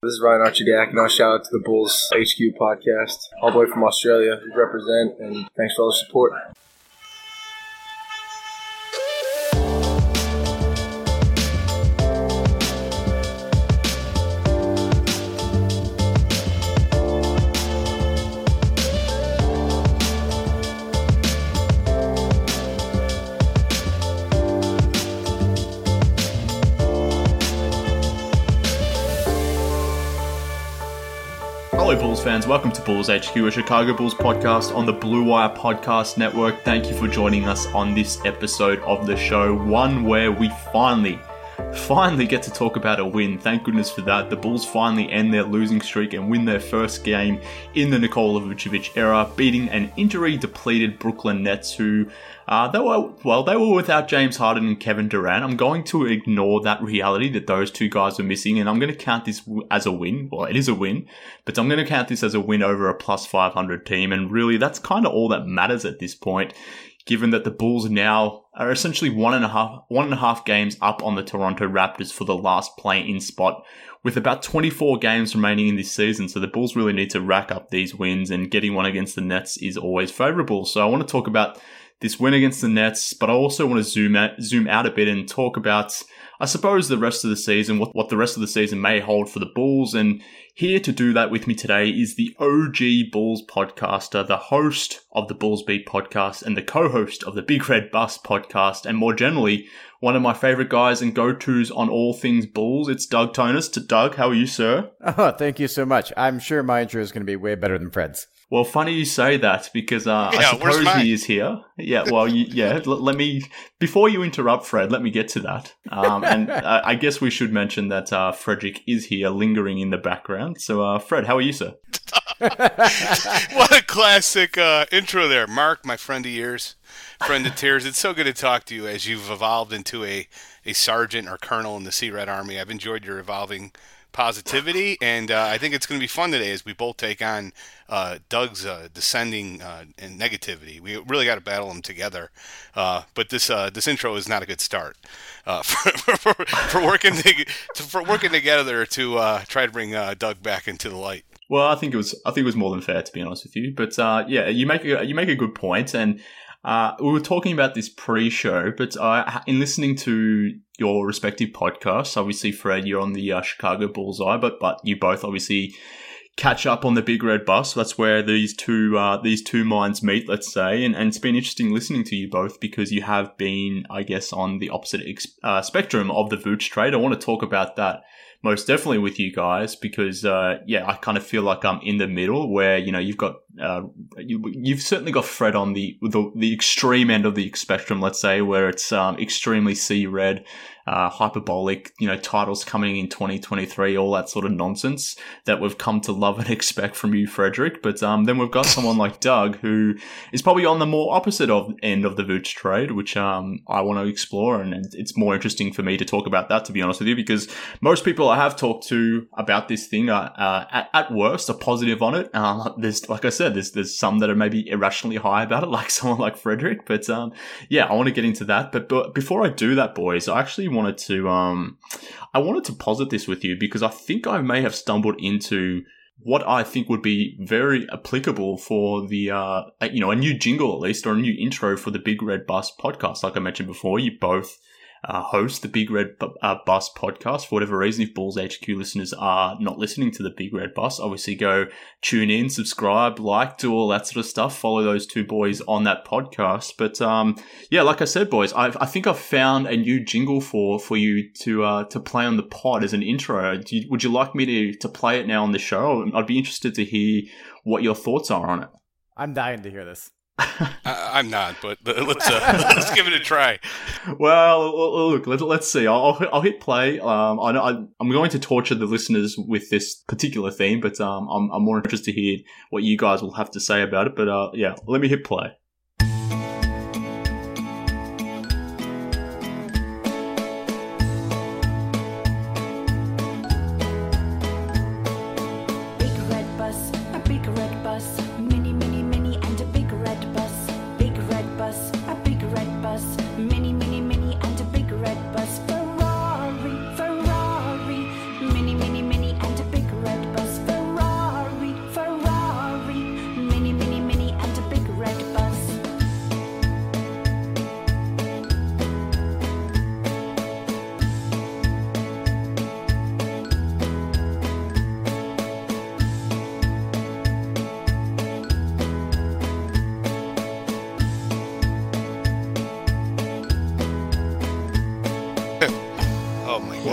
This is Ryan Archidiak, and I'll shout out to the Bulls HQ podcast, all the way from Australia. We represent, and thanks for all the support. Hello Bulls fans, welcome to Bulls HQ, a Chicago Bulls podcast on the Blue Wire Podcast Network. Thank you for joining us on this episode of the show, one where we finally get to talk about a win. Thank goodness for that. The Bulls finally end their losing streak and win their first game in the Nikola Vucevic era, beating an injury-depleted Brooklyn Nets who they were without James Harden and Kevin Durant. I'm going to ignore that reality that those two guys were missing, and I'm going to count this as a win. Well, it is a win, but I'm going to count this as a win over a plus 500 team, and really that's kind of all that matters at this point, given that the Bulls now are essentially one and a half games up on the Toronto Raptors for the last play-in spot, with about 24 games remaining in this season. So the Bulls really need to rack up these wins, and getting one against the Nets is always favourable. So I want to talk about this win against the Nets, but I also want to zoom out a bit and talk about, I suppose, the rest of the season, what the rest of the season may hold for the Bulls. And here to do that with me today is the OG Bulls podcaster, the host of the Bulls Beat podcast and the co-host of the Big Red Bus podcast, and more generally, one of my favourite guys and go-tos on all things Bulls. It's Doug Tonus. Doug, how are you, sir? Oh, thank you so much. I'm sure my intro is going to be way better than Fred's. Well, funny you say that, because I suppose he is here. Yeah, well, let me, before you interrupt, Fred, let me get to that. And I guess we should mention that Frederick is here lingering in the background. So, Fred, how are you, sir? What a classic intro there. Mark, my friend of years, friend of tears. It's so good to talk to you as you've evolved into a sergeant or colonel in the Sea Red Army. I've enjoyed your evolving positivity, and I think it's going to be fun today as we both take on Doug's descending and negativity. We really got to battle them together, but this intro is not a good start for working together to try to bring Doug back into the light. Well, I think it was more than fair, to be honest with you. But yeah, you make a good point, and we were talking about this pre-show, but in listening to your respective podcasts, obviously, Fred, you're on the Chicago Bullseye, but you both obviously catch up on the Big Red Bus. That's where these two minds meet, let's say, and it's been interesting listening to you both because you have been, I guess, on the opposite spectrum of the Vooch trade. I want to talk about that most definitely with you guys because, I kind of feel like I'm in the middle where, you've got, you've certainly got Fred on the extreme end of the spectrum, let's say, where it's, extremely C-red, hyperbolic, titles coming in 2023, all that sort of nonsense that we've come to love and expect from you, Frederick. But, then we've got someone like Doug who is probably on the more opposite end of the Vooch trade, which, I want to explore. And it's more interesting for me to talk about that, to be honest with you, because most people I have talked to about this thing are, at worst, are positive on it. There's, like I said, there's some that are maybe irrationally high about it, like someone like Frederick. But, I want to get into that. But before I do that, boys, I actually wanted to posit this with you because I think I may have stumbled into what I think would be very applicable for the, a new jingle at least, or a new intro for the Big Red Bus podcast. Like I mentioned before, you both host the Big Red Bus podcast. For whatever reason, if Bulls HQ listeners are not listening to the Big Red Bus, obviously go tune in, subscribe, like, do all that sort of stuff. Follow those two boys on that podcast. But like I said, boys, I think I've found a new jingle for you to play on the pod as an intro. Would you like me to play it now on the show? I'd be interested to hear what your thoughts are on it. I'm dying to hear this. I'm not, but let's give it a try. Well, look, let's see. I'll hit play. I'm going to torture the listeners with this particular theme, but I'm more interested to hear what you guys will have to say about it. But let me hit play. Ferrari, mini, mini, mini, and a big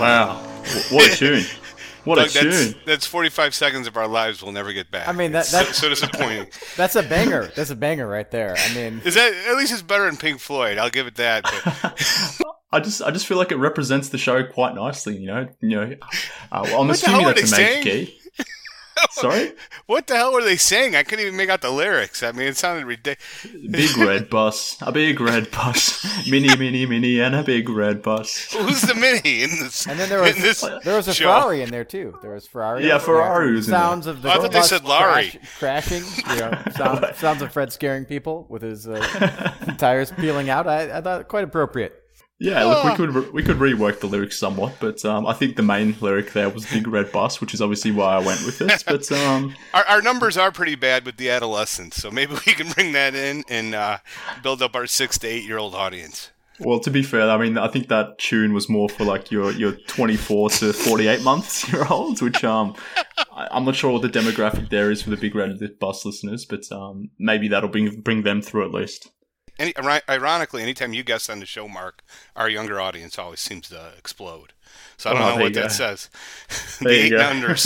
Wow. What a tune. What Doug, a tune. that's 45 seconds of our lives we'll never get back. I mean, that's so disappointing. That's a banger. That's a banger right there. I mean, Is that at least it's better than Pink Floyd? I'll give it that. But I just feel like it represents the show quite nicely, you know. Well, I'm What the assuming hell are that's a they major saying? key. Sorry? what the hell were they saying? I couldn't even make out the lyrics. I mean, it sounded ridiculous. Big red bus, a big red bus, mini, and a big red bus. Who's the mini in this? and then there was a show? Ferrari in there too. There was Ferrari. Yeah, Ferrari was in sounds of the I thought they bus said Larry. crashing. Sounds of Fred scaring people with his tires peeling out. I thought quite appropriate. Yeah, look, we could rework the lyrics somewhat, but I think the main lyric there was "Big Red Bus," which is obviously why I went with it. But Our numbers are pretty bad with the adolescents, so maybe we can bring that in and build up our 6 to 8 year old audience. well, to be fair, I mean, I think that tune was more for like your 24 to 48 year olds, which I'm not sure what the demographic there is for the Big Red Bus listeners, but maybe that'll bring them through at least. Ironically, anytime you guest on the show, Mark, our younger audience always seems to explode. So I don't know what that says. The There you 8 go. numbers.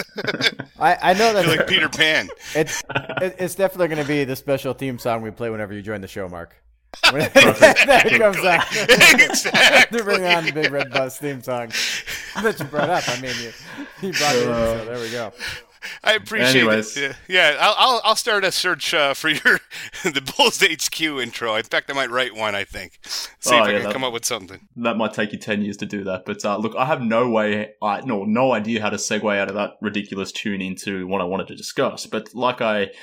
I know I that feel like Peter Pan. it's definitely going to be the special theme song we play whenever you join the show, Mark. When that comes out. Exactly. To bring on the Big Red Bus theme song that you brought up. I mean, you brought it in, so there we go. I appreciate Anyways. it. Yeah, I'll start a search for the Bulls HQ intro. In fact, I might write one. I think. See if I can come up with something. That might take you 10 years to do that. But look, I have no idea how to segue out of that ridiculous tune into what I wanted to discuss. But like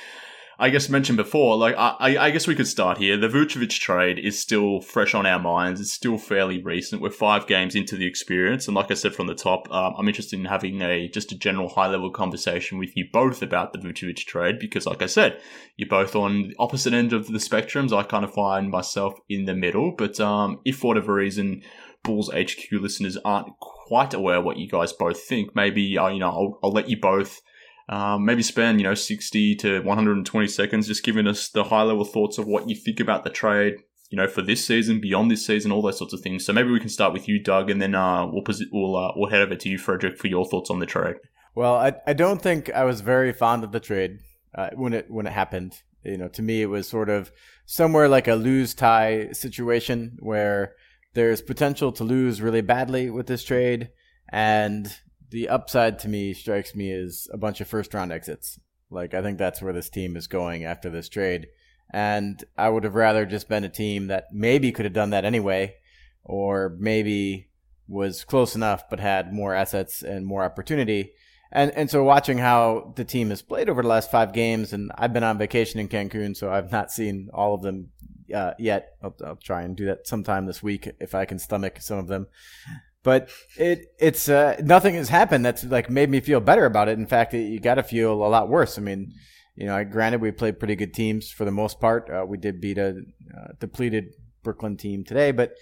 I guess mentioned before, like I guess we could start here. The Vucevic trade is still fresh on our minds. It's still fairly recent. We're 5 games into the experience, and like I said from the top, I'm interested in having just a general high level conversation with you both about the Vucevic trade because, like I said, you're both on the opposite end of the spectrums. I kind of find myself in the middle, but if for whatever reason Bulls HQ listeners aren't quite aware what you guys both think, maybe I'll let you both. Maybe spend 60 to 120 seconds just giving us the high level thoughts of what you think about the trade, for this season, beyond this season, all those sorts of things. So maybe we can start with you, Doug, and then we'll head over to you, Frederick, for your thoughts on the trade. Well, I don't think I was very fond of the trade when it happened. To me, it was sort of somewhere like a lose-tie situation where there's potential to lose really badly with this trade, and the upside to me strikes me as a bunch of first-round exits. Like, I think that's where this team is going after this trade. And I would have rather just been a team that maybe could have done that anyway, or maybe was close enough but had more assets and more opportunity. And so watching how the team has played over the last 5 games, and I've been on vacation in Cancun, so I've not seen all of them yet. I'll try and do that sometime this week if I can stomach some of them. But it's nothing has happened that's like made me feel better about it. In fact, you got to feel a lot worse. I mean, granted we played pretty good teams for the most part. We did beat a depleted Brooklyn team today, but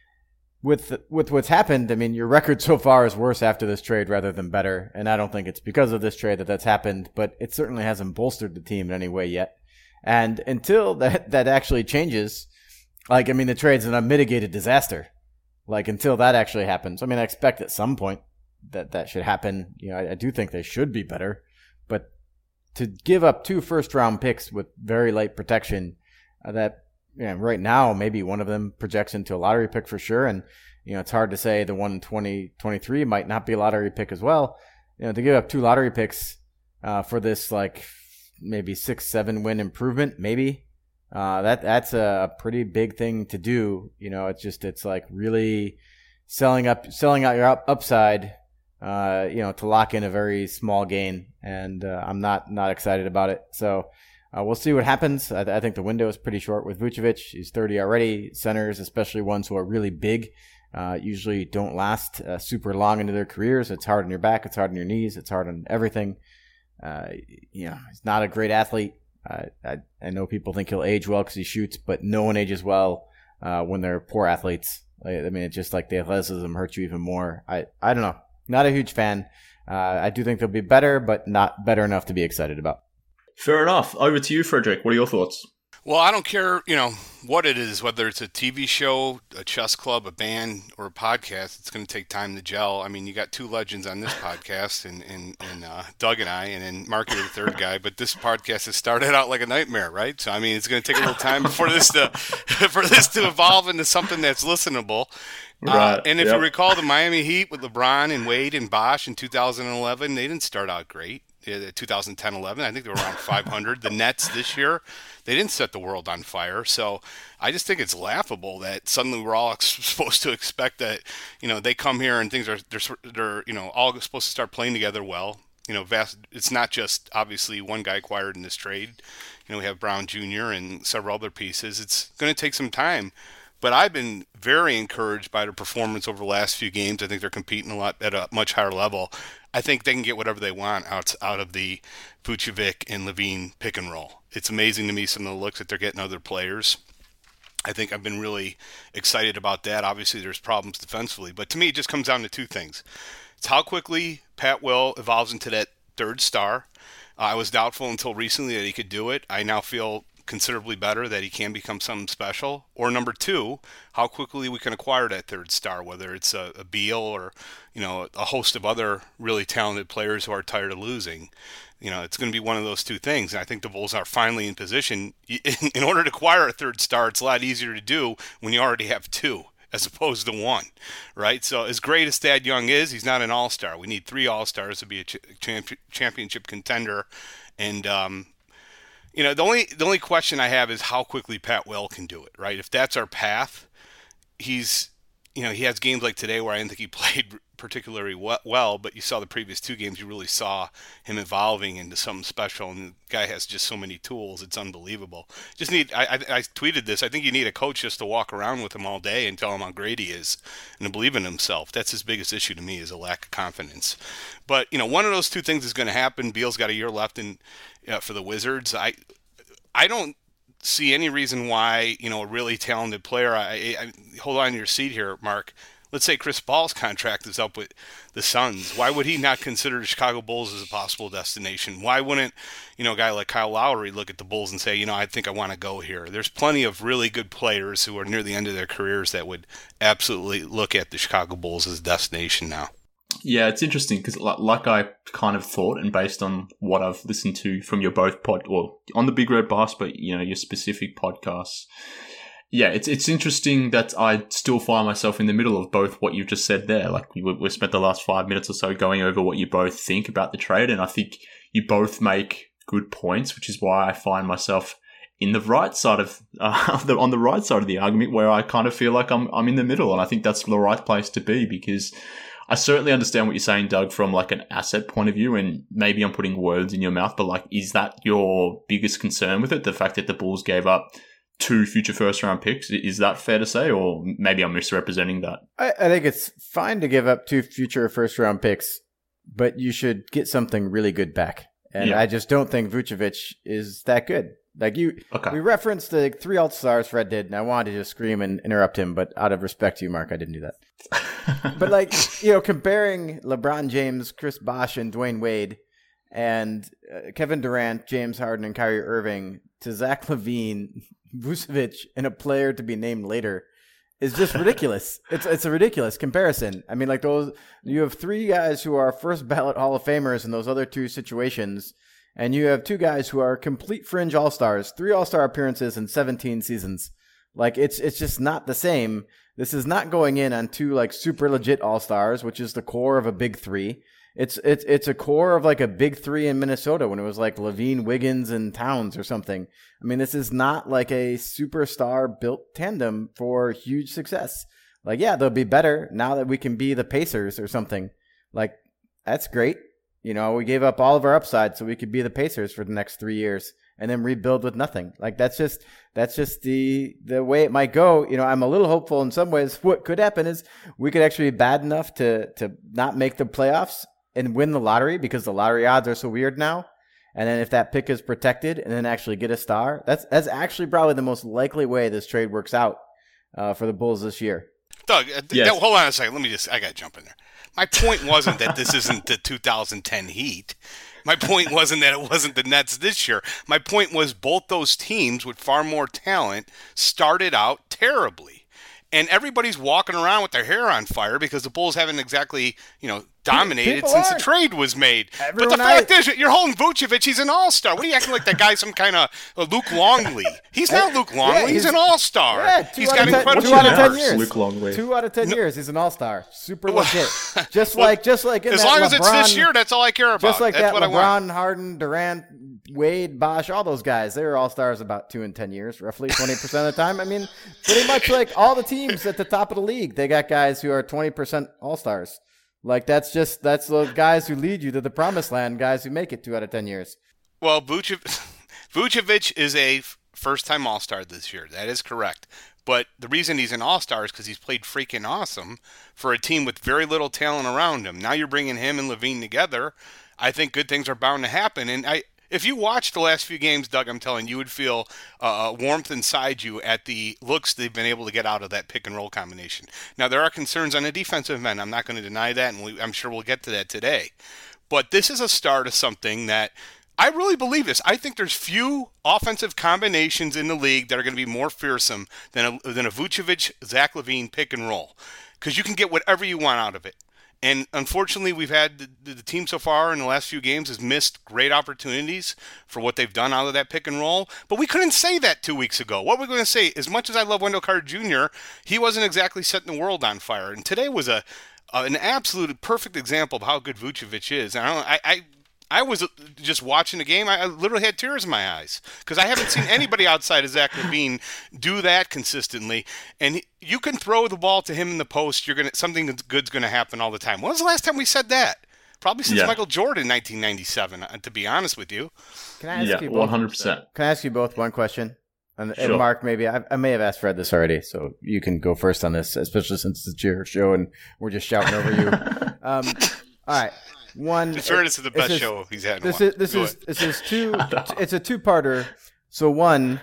with what's happened, I mean, your record so far is worse after this trade rather than better. And I don't think it's because of this trade that's happened, but it certainly hasn't bolstered the team in any way yet. And until that actually changes, the trade's an unmitigated disaster. Like, until that actually happens. I mean, I expect at some point that should happen. I do think they should be better. But to give up 2 first-round picks with very light protection, right now, maybe one of them projects into a lottery pick for sure. And, it's hard to say the one in 2023 might not be a lottery pick as well. To give up 2 lottery picks for this, maybe 6-7 win improvement, maybe. That's a pretty big thing to do. It's like really selling out your upside, to lock in a very small gain. And I'm not excited about it. So we'll see what happens. I think the window is pretty short with Vucevic. He's 30 already. Centers, especially ones who are really big, usually don't last super long into their careers. It's hard on your back. It's hard on your knees. It's hard on everything. He's not a great athlete. I know people think he'll age well because he shoots, but no one ages well when they're poor athletes. It's just like the athleticism hurts you even more. I don't know. Not a huge fan. I do think they'll be better, but not better enough to be excited about. Fair enough. Over to you, Frederick. What are your thoughts? Well, I don't care, what it is, whether it's a TV show, a chess club, a band, or a podcast. It's going to take time to gel. I mean, you got two legends on this podcast, and Doug and I, and then Mark, you're the third guy. But this podcast has started out like a nightmare, right? So I mean, it's going to take a little time before this to evolve into something that's listenable. Right. And if you recall the Miami Heat with LeBron and Wade and Bosh in 2011, they didn't start out great. 2010-11, I think they were around 500. The Nets this year, they didn't set the world on fire. So I just think it's laughable that suddenly we're all supposed to expect that, they come here and things they're all supposed to start playing together well. It's not just obviously one guy acquired in this trade. We have Brown Jr. and several other pieces. It's going to take some time. But I've been very encouraged by their performance over the last few games. I think they're competing at a much higher level. I think they can get whatever they want out of the Vucevic and Levine pick and roll. It's amazing to me some of the looks that they're getting other players. I think I've been really excited about that. Obviously, there's problems defensively. But to me, it just comes down to two things. It's how quickly Pat Will evolves into that third star. I was doubtful until recently that he could do it. I now feel considerably better that he can become something special. Or number two, how quickly we can acquire that third star, whether it's a Beal or a host of other really talented players who are tired of losing. It's going to be one of those two things. And I think the Bulls are finally in position. In order to acquire a third star, it's a lot easier to do when you already have two as opposed to one, right? So as great as Thad Young is, he's not an all-star. We need 3 all-stars to be a championship contender. And the only question I have is how quickly Pat Will can do it, right? If that's our path, he has games like today where I didn't think he played particularly well, but you saw the previous 2 games, you really saw him evolving into something special, and the guy has just so many tools, it's unbelievable. I tweeted this, I think you need a coach just to walk around with him all day and tell him how great he is and to believe in himself. That's his biggest issue to me, is a lack of confidence. But, one of those 2 things is going to happen. Beal's got a year left for the Wizards. I don't see any reason why, a really talented player, I hold on to your seat here, Mark. Let's say Chris Paul's contract is up with the Suns. Why would he not consider the Chicago Bulls as a possible destination? Why wouldn't, a guy like Kyle Lowry look at the Bulls and say, I think I want to go here? There's plenty of really good players who are near the end of their careers that would absolutely look at the Chicago Bulls as a destination now. Yeah, it's interesting because like I kind of thought, and based on what I've listened to from your both on the Big Red Bus, but your specific podcasts. Yeah, it's interesting that I still find myself in the middle of both what you've just said there. Like we spent the last 5 minutes or so going over what you both think about the trade, and I think you both make good points, which is why I find myself in the right side of on the right side of the argument, where I kind of feel like I'm in the middle, and I think that's the right place to be, because I certainly understand what you're saying, Doug, from like an asset point of view, and maybe I'm putting words in your mouth, but like, is that your biggest concern with it? The fact that the Bulls gave up 2 future first-round picks? Is that fair to say, or maybe I'm misrepresenting that? I think it's fine to give up 2 future first-round picks, but you should get something really good back. And I just don't think Vucevic is that good. Like we referenced the 3 All-Stars Fred did, and I wanted to just scream and interrupt him, but out of respect to you, Mark, I didn't do that. But like, comparing LeBron James, Chris Bosh, and Dwayne Wade, and Kevin Durant, James Harden, and Kyrie Irving to Zach LaVine, Vucevic, and a player to be named later is just ridiculous. It's a ridiculous comparison. I mean, like you have 3 guys who are first ballot Hall of Famers in those other 2 situations, and you have 2 guys who are complete fringe all-stars, 3 all-star appearances in 17 seasons. Like it's just not the same. This is not going in on 2 like super legit all-stars, which is the core of a big 3. It's a core of like a big 3 in Minnesota when it was like Levine, Wiggins, and Towns or something. I mean, this is not like a superstar built tandem for huge success. Like, yeah, they'll be better now that we can be the Pacers or something. Like, that's great. We gave up all of our upside so we could be the Pacers for the next 3 years and then rebuild with nothing. Like, that's just the way it might go. I'm a little hopeful in some ways. What could happen is we could actually be bad enough to not make the playoffs and win the lottery, because the lottery odds are so weird now. And then if that pick is protected and then actually get a star, that's actually probably the most likely way this trade works out for the Bulls this year. Doug, hold on a second. I got to jump in there. My point wasn't that this isn't the 2010 Heat. My point wasn't that it wasn't the Nets this year. My point was both those teams with far more talent started out terribly. And everybody's walking around with their hair on fire because the Bulls haven't exactly, dominated People since aren't. the trade was made. Everyone but the fact is, you're holding Vucevic. He's an all-star. What are you acting like that guy's some kind of Luke Longley? He's not Luke Longley. Yeah, he's an all-star. Yeah, he's got incredible 2 out of 10 Marks, years. Luke Longley. 2 out of 10 years, he's an all-star. Super legit. Just like in as that long as it's this LeBron- year, that's all I care about. Just like that's that what I want. LeBron, Harden, Durant, Wade, Bosh, all those guys, they were all-stars about 2 and 10 years, roughly 20% of the time. I mean, pretty much like all the teams at the top of the league, they got guys who are 20% all-stars. Like that's the guys who lead you to the promised land, guys who make it 2 out of 10 years. Well, Vucevic is a first-time All-Star this year. That is correct. But the reason he's an All-Star is because he's played freaking awesome for a team with very little talent around him. Now you're bringing him and Levine together. I think good things are bound to happen. And if you watch the last few games, Doug, I'm telling you, would feel warmth inside you at the looks they've been able to get out of that pick-and-roll combination. Now, there are concerns on the defensive end. I'm not going to deny that, and I'm sure we'll get to that today. But this is a start of something that I really believe this. I think there's few offensive combinations in the league that are going to be more fearsome than a Vucevic-Zach LaVine pick-and-roll because you can get whatever you want out of it. And unfortunately, we've had the team so far in the last few games has missed great opportunities for what they've done out of that pick and roll. But we couldn't say that 2 weeks ago. What we're going to say, as much as I love Wendell Carter Jr., he wasn't exactly setting the world on fire. And today was an absolute perfect example of how good Vucevic is. And I was just watching the game. I literally had tears in my eyes because I haven't seen anybody outside of Zach LaVine do that consistently. And you can throw the ball to him in the post. Something good's going to happen all the time. When was the last time we said that? Probably since Michael Jordan, 1997. To be honest with you. Can I ask you both? 100%. Can I ask you both one question? And Sure. Mark, maybe I may have asked Fred this already, so you can go first on this, especially since it's your show and we're just shouting over you. All right. One. In fairness, is the best show he's had. This is two. It's a two-parter. So one,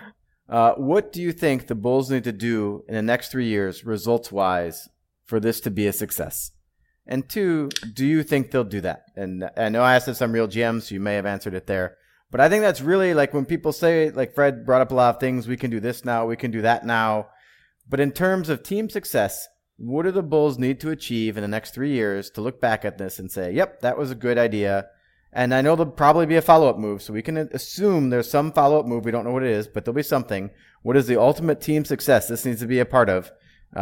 what do you think the Bulls need to do in the next 3 years, results-wise, for this to be a success? And two, do you think they'll do that? And I know I asked this on Real GM, so you may have answered it there. But I think that's really like when people say, like Fred brought up a lot of things, we can do this now, we can do that now. But in terms of team success, what do the Bulls need to achieve in the next 3 years to look back at this and say, yep, that was a good idea? And I know there'll probably be a follow-up move, so we can assume there's some follow-up move. We don't know what it is, but there'll be something. What is the ultimate team success this needs to be a part of,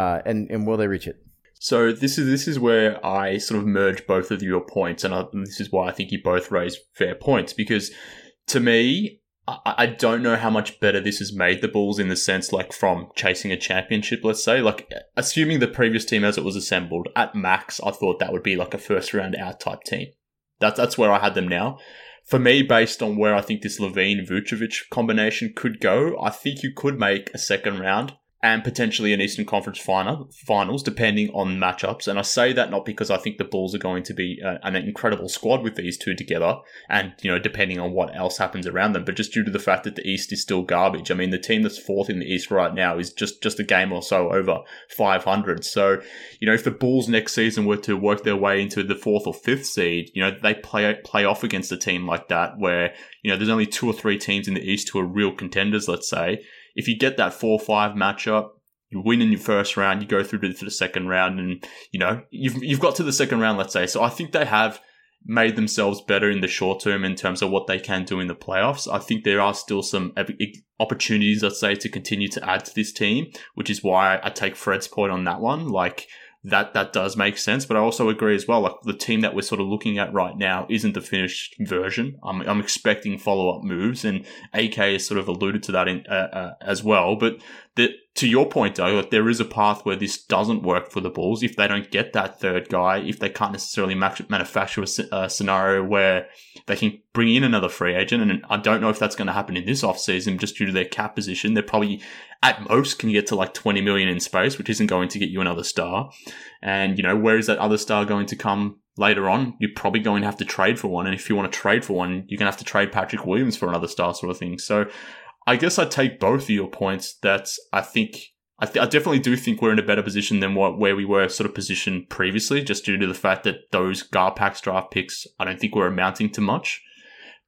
and will they reach it? So this is where I sort of merge both of your points, and this is why I think you both raise fair points, because to me, I don't know how much better this has made the Bulls in the sense, like, from chasing a championship, let's say. Like, assuming the previous team as it was assembled, at max, I thought that would be like a first-round out type team. That's where I had them now. For me, based on where I think this Levine-Vucevic combination could go, I think you could make a second round and potentially an Eastern Conference finals, depending on matchups. And I say that not because I think the Bulls are going to be an incredible squad with these two together, and depending on what else happens around them, but just due to the fact that the East is still garbage. I mean, the team that's fourth in the East right now is just a game or so over 500. So, if the Bulls next season were to work their way into the fourth or fifth seed, they play off against a team like that where there's only 2 or 3 teams in the East who are real contenders, let's say. If you get that 4-5 matchup, you win in your first round, you go through to the second round, and you've got to the second round, let's say. So I think they have made themselves better in the short term in terms of what they can do in the playoffs. I think there are still some opportunities, let's say, to continue to add to this team, which is why I take Fred's point on that one. Like, that does make sense, but I also agree as well. Like, the team that we're sort of looking at right now isn't the finished version. I'm expecting follow-up moves, and AK has sort of alluded to that as well. But to your point, though, like, there is a path where this doesn't work for the Bulls if they don't get that third guy, if they can't necessarily manufacture a scenario where they can bring in another free agent. And I don't know if that's going to happen in this offseason just due to their cap position. They're probably at most can get to like 20 million in space, which isn't going to get you another star. And, where is that other star going to come later on? You're probably going to have to trade for one. And if you want to trade for one, you're going to have to trade Patrick Williams for another star sort of thing. So I guess I take both of your points that I definitely do think we're in a better position than where we were sort of positioned previously, just due to the fact that those Garpax draft picks, I don't think were amounting to much.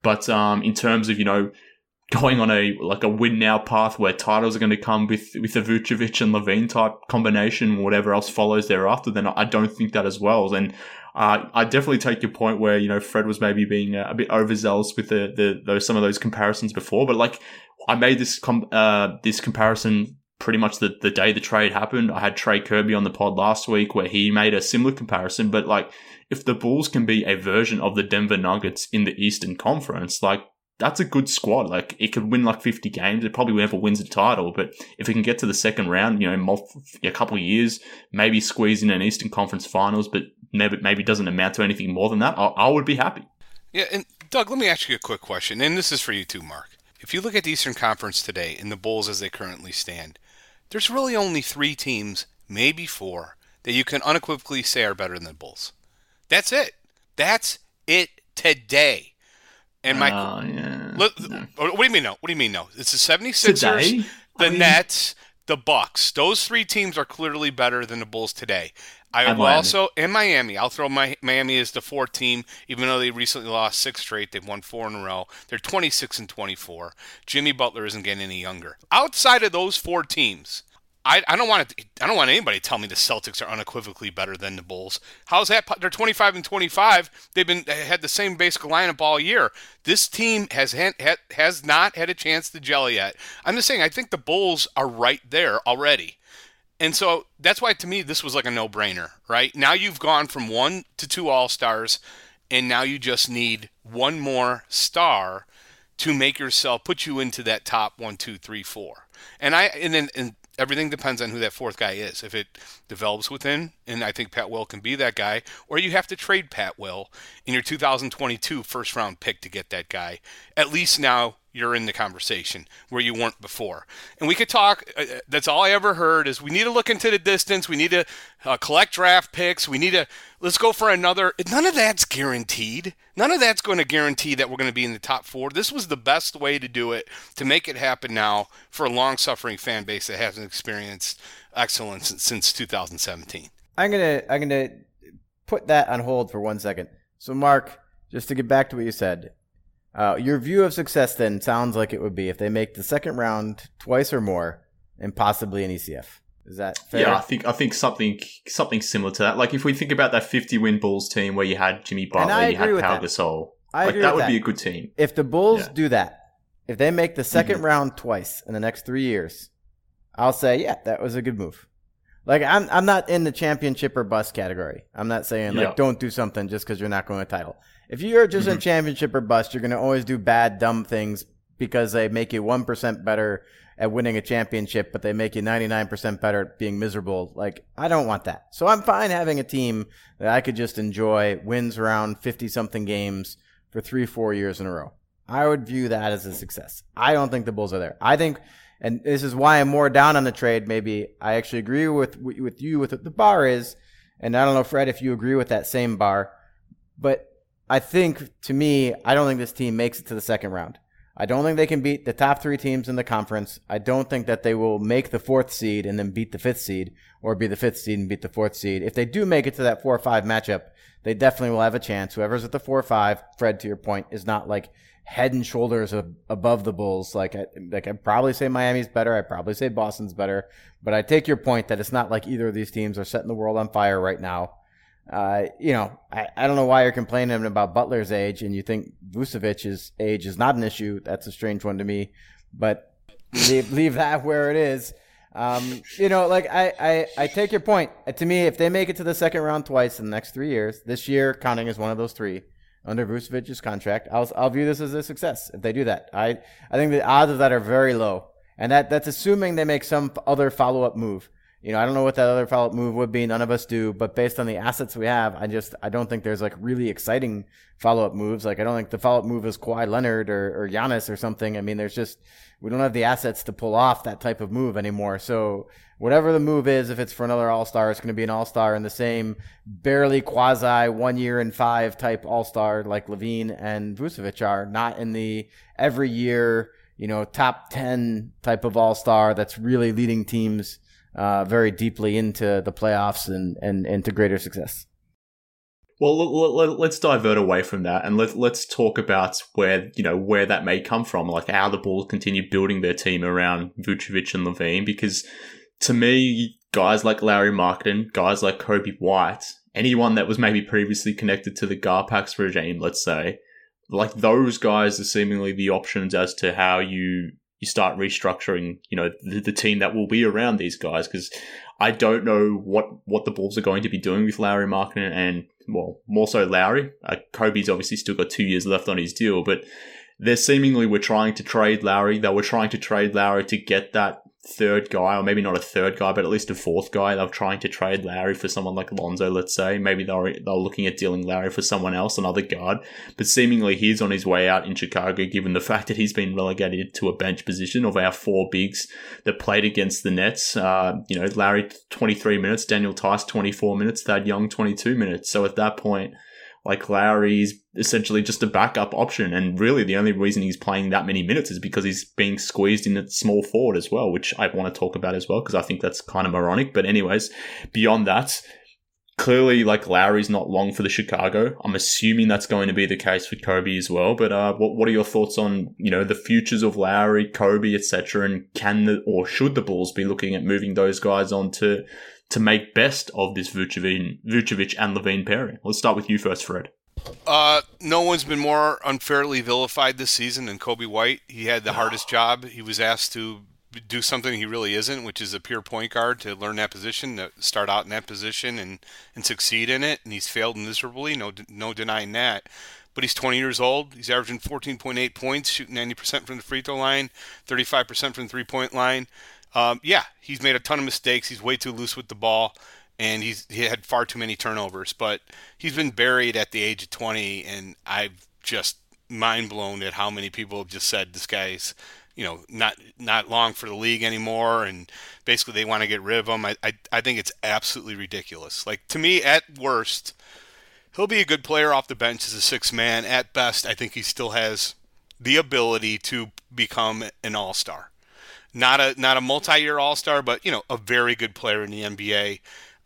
But in terms of, going on a win now path where titles are going to come with a Vucevic and Levine type combination, whatever else follows thereafter, then I don't think that as well. And I definitely take your point where, Fred was maybe being a bit overzealous with some of those comparisons before, but I made this comparison pretty much the day the trade happened. I had Trey Kirby on the pod last week where he made a similar comparison, but if the Bulls can be a version of the Denver Nuggets in the Eastern Conference, that's a good squad. It could win 50 games. It probably never wins a title, but if it can get to the second round, a couple of years, maybe squeeze in an Eastern Conference Finals, but maybe doesn't amount to anything more than that, I would be happy. Yeah, and Doug, let me ask you a quick question, and this is for you too, Mark. If you look at the Eastern Conference today and the Bulls as they currently stand, there's really only 3 teams, maybe 4, that you can unequivocally say are better than the Bulls. That's it. That's it today. And what do you mean no? What do you mean no? It's the 76ers, today? Nets, the Bucks. Those 3 teams are clearly better than the Bulls today. And Miami. I'll throw Miami as the 4th team, even though they recently lost 6 straight. They've won 4 in a row. They're 26-24. Jimmy Butler isn't getting any younger. Outside of those 4 teams, I don't want anybody to tell me the Celtics are unequivocally better than the Bulls. How's that? They're 25-25. They've had the same basic lineup all year. This team has not had a chance to gel yet. I'm just saying, I think the Bulls are right there already. And so that's why, to me, this was like a no-brainer, right? Now you've gone from 1 to 2 All-Stars, and now you just need one more star to put you into that top 1, 2, 3, 4. And everything depends on who that 4th guy is. If it develops within, and I think Pat Will can be that guy, or you have to trade Pat Will in your 2022 first-round pick to get that guy. At least now you're in the conversation where you weren't before. And we could talk, that's all I ever heard, is we need to look into the distance, we need to collect draft picks, let's go for another. None of that's guaranteed. None of that's going to guarantee that we're going to be in the top 4. This was the best way to do it, to make it happen now for a long-suffering fan base that hasn't experienced excellence since 2017. I'm gonna put that on hold for 1 second. So, Mark, just to get back to what you said, your view of success then sounds like it would be if they make the second round twice or more, and possibly an ECF. Is that fair? Yeah, I think something similar to that. If we think about that 50-win Bulls team where you had Jimmy Butler, you had Pau Gasol, that would be a good team. If the Bulls do that, if they make the second round twice in the next 3 years, I'll say, yeah, that was a good move. I'm not in the championship or bust category. I'm not saying don't do something just because you're not going to title. If you're just in championship or bust, you're going to always do bad, dumb things because they make you 1% better at winning a championship, but they make you 99% better at being miserable. I don't want that. So I'm fine having a team that I could just enjoy, wins around 50-something games for 3-4 years in a row. I would view that as a success. I don't think the Bulls are there. I think, and this is why I'm more down on the trade, maybe I actually agree with you with what the bar is, and I don't know, Fred, if you agree with that same bar, but I think, to me, I don't think this team makes it to the second round. I don't think they can beat the top 3 teams in the conference. I don't think that they will make the 4th seed and then beat the 5th seed, or be the 5th seed and beat the 4th seed. If they do make it to that 4-5 matchup, they definitely will have a chance. Whoever's at the 4-5, Fred, to your point, is not head and shoulders above the Bulls. I'd probably say Miami's better. I'd probably say Boston's better. But I take your point that it's not like either of these teams are setting the world on fire right now. I don't know why you're complaining about Butler's age and you think Vucevic's age is not an issue. That's a strange one to me, but leave that where it is. I take your point. To me, if they make it to the second round twice in the next 3 years, this year counting as one of those 3 under Vucevic's contract, I'll view this as a success if they do that. I think the odds of that are very low, and that's assuming they make some other follow-up move. I don't know what that other follow-up move would be. None of us do. But based on the assets we have, I don't think there's really exciting follow-up moves. I don't think the follow-up move is Kawhi Leonard or Giannis or something. I mean, we don't have the assets to pull off that type of move anymore. So whatever the move is, if it's for another All-Star, it's going to be an All-Star in the same barely quasi 1 year and 5 type All-Star like Levine and Vucevic are, not in the every year, top 10 type of All-Star that's really leading teams very deeply into the playoffs and into greater success. Well, let's divert away from that and let's talk about where that may come from, like how the Bulls continue building their team around Vucevic and LaVine. Because to me, guys like Lauri Markkanen, guys like Coby White, anyone that was maybe previously connected to the Garpax regime, let's say, like those guys are seemingly the options as to how you start restructuring, the team that will be around these guys. Because I don't know what the Bulls are going to be doing with Lauri Markkanen and, well, more so Lauri. Kobe's obviously still got 2 years left on his deal, but they seemingly were trying to trade Lauri. They were trying to trade Lauri to get that third guy, or maybe not a third guy, but at least a fourth guy. They were trying to trade Lauri for someone like Lonzo, let's say. Maybe they were looking at dealing Lauri for someone else, another guard. But seemingly he's on his way out in Chicago, given the fact that he's been relegated to a bench position. Of our 4 bigs that played against the Nets, Lauri 23 minutes, Daniel Tice 24 minutes, Thad Young 22 minutes. So at that point, like, Lauri's essentially just a backup option, and really the only reason he's playing that many minutes is because he's being squeezed in at small forward as well, which I want to talk about as well because I think that's kind of moronic. But anyways, beyond that, clearly, like, Lauri's not long for the Chicago. I'm assuming that's going to be the case with Kobe as well. But what are your thoughts on, the futures of Lauri, Kobe, etc., and should the Bulls be looking at moving those guys on to make best of this Vucevic and LaVine pairing? Let's start with you first, Fred. No one's been more unfairly vilified this season than Coby White. He had the hardest job. He was asked to do something he really isn't, which is a pure point guard, to learn that position, to start out in that position and succeed in it. And he's failed miserably, no denying that. But he's 20 years old. He's averaging 14.8 points, shooting 90% from the free throw line, 35% from the three-point line. He's made a ton of mistakes. He's way too loose with the ball, and he had far too many turnovers. But he's been buried at the age of 20, and I've just mind blown at how many people have just said this guy's, not long for the league anymore, and basically they want to get rid of him. I think it's absolutely ridiculous. Like, to me, at worst, he'll be a good player off the bench as a sixth man. At best, I think he still has the ability to become an all-star. Not a multi-year all-star, but, a very good player in the NBA.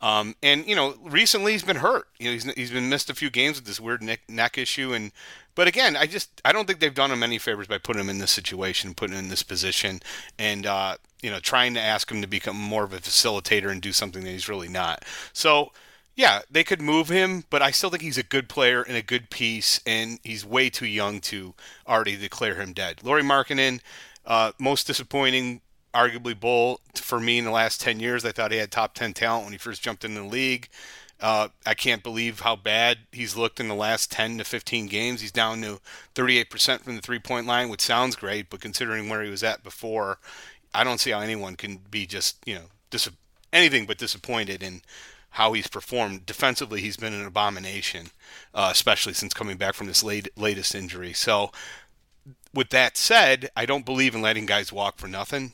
Recently he's been hurt. He's been missed a few games with this weird neck issue. But again, I don't think they've done him any favors by putting him in this situation, putting him in this position, and trying to ask him to become more of a facilitator and do something that he's really not. So, yeah, they could move him, but I still think he's a good player and a good piece, and he's way too young to already declare him dead. Lauri Markkanen, most disappointing, arguably, Bull for me in the last 10 years. I thought he had top 10 talent when he first jumped into the league. I can't believe how bad he's looked in the last 10 to 15 games. He's down to 38% from the three-point line, which sounds great, but considering where he was at before, I don't see how anyone can be just, anything but disappointed in how he's performed. Defensively, he's been an abomination, especially since coming back from this latest injury. So, with that said, I don't believe in letting guys walk for nothing.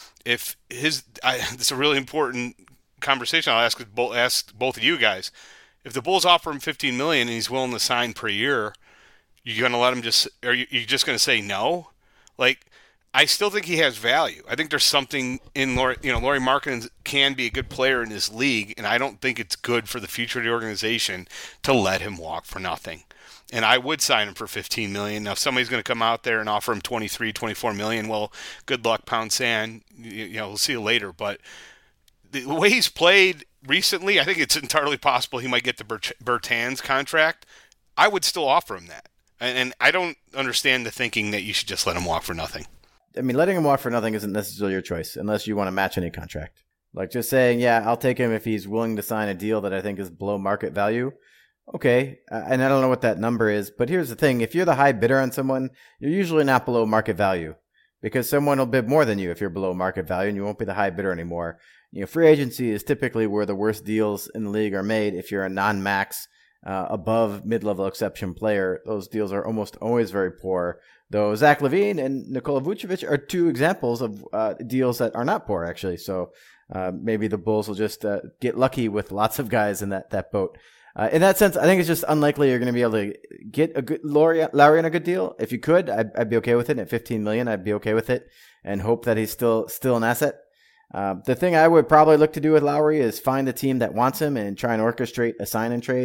It's a really important conversation. I'll ask both of you guys. If the Bulls offer him $15 million and he's willing to sign per year, you going to let him are you just going to say no? Like, I still think he has value. I think there's something in Lauri Markkanen can be a good player in this league, and I don't think it's good for the future of the organization to let him walk for nothing. And I would sign him for $15 million. Now, if somebody's going to come out there and offer him $23, $24 million, well, good luck, pound sand. We'll see you later. But the way he's played recently, I think it's entirely possible he might get the Bertans contract. I would still offer him that. And I don't understand the thinking that you should just let him walk for nothing. I mean, letting him walk for nothing isn't necessarily your choice unless you want to match any contract. Like, just saying, yeah, I'll take him if he's willing to sign a deal that I think is below market value. Okay, and I don't know what that number is, but here's the thing. If you're the high bidder on someone, you're usually not below market value because someone will bid more than you if you're below market value, and you won't be the high bidder anymore. Free agency is typically where the worst deals in the league are made. If you're a non-max, above mid-level exception player, those deals are almost always very poor. Though Zach LaVine and Nikola Vucevic are two examples of deals that are not poor, actually. So maybe the Bulls will just get lucky with lots of guys in that boat. In that sense, I think it's just unlikely you're going to be able to get a good Lauri on a good deal. If you could, I'd be okay with it. At $15 million, I'd be okay with it, and hope that he's still an asset. The thing I would probably look to do with Lauri is find a team that wants him and try and orchestrate a sign and trade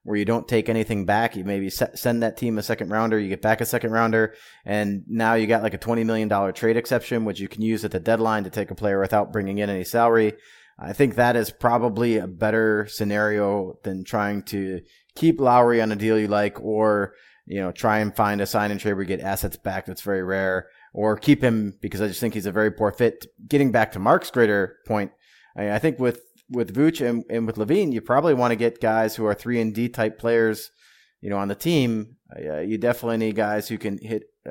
where you don't take anything back. You maybe send that team a second rounder, you get back a second rounder, and now you got like a $20 million trade exception, which you can use at the deadline to take a player without bringing in any salary. I think that is probably a better scenario than trying to keep Lowry on a deal you like, or, try and find a sign and trade where you get assets back. That's very rare, or keep him because I just think he's a very poor fit. Getting back to Mark's greater point, I think with Vooch and with LaVine, you probably want to get guys who are 3-and-D type players, on the team. You definitely need guys who can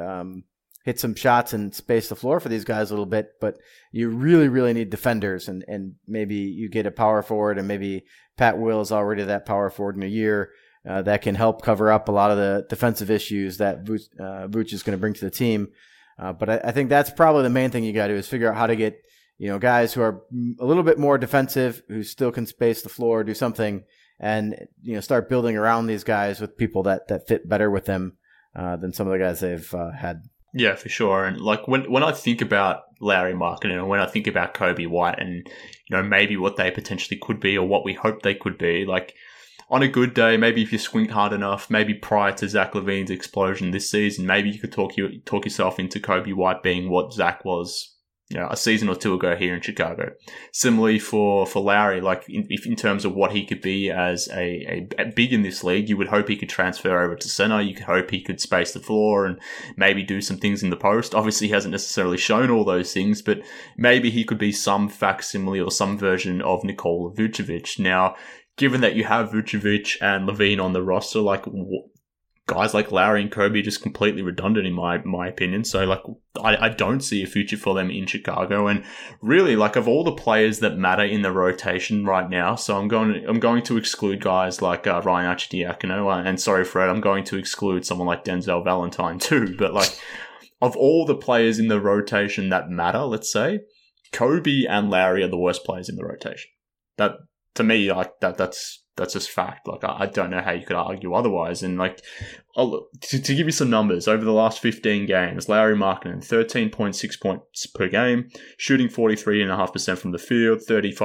hit some shots and space the floor for these guys a little bit, but you really, really need defenders, and maybe you get a power forward, and maybe Pat Will is already that power forward in a year that can help cover up a lot of the defensive issues that Vooch is going to bring to the team. But I think that's probably the main thing you got to do is figure out how to get guys who are a little bit more defensive, who still can space the floor, do something, and start building around these guys with people that fit better with them than some of the guys they've had. Yeah, for sure. And like when I think about Lauri Markkanen, and when I think about Coby White and, maybe what they potentially could be or what we hope they could be, like on a good day, maybe if you squint hard enough, maybe prior to Zach LaVine's explosion this season, maybe you could talk yourself into Coby White being what Zach was, a season or two ago here in Chicago. Similarly for Lauri, like in terms of what he could be as a big in this league, you would hope he could transfer over to center. You could hope he could space the floor and maybe do some things in the post. Obviously, he hasn't necessarily shown all those things, but maybe he could be some facsimile or some version of Nikola Vucevic. Now, given that you have Vucevic and LaVine on the roster, like guys like Lauri and Coby are just completely redundant in my opinion. So like I don't see a future for them in Chicago. And really, like of all the players that matter in the rotation right now, so I'm going to exclude guys like Ryan Arcidiacono, and sorry Fred, I'm going to exclude someone like Denzel Valentine too. But like of all the players in the rotation that matter, let's say Coby and Lauri are the worst players in the rotation. That to me, like that's just fact. Like, I don't know how you could argue otherwise. And like, to give you some numbers, over the last 15 games, Lauri Markkanen, 13.6 points per game, shooting 43.5% from the field,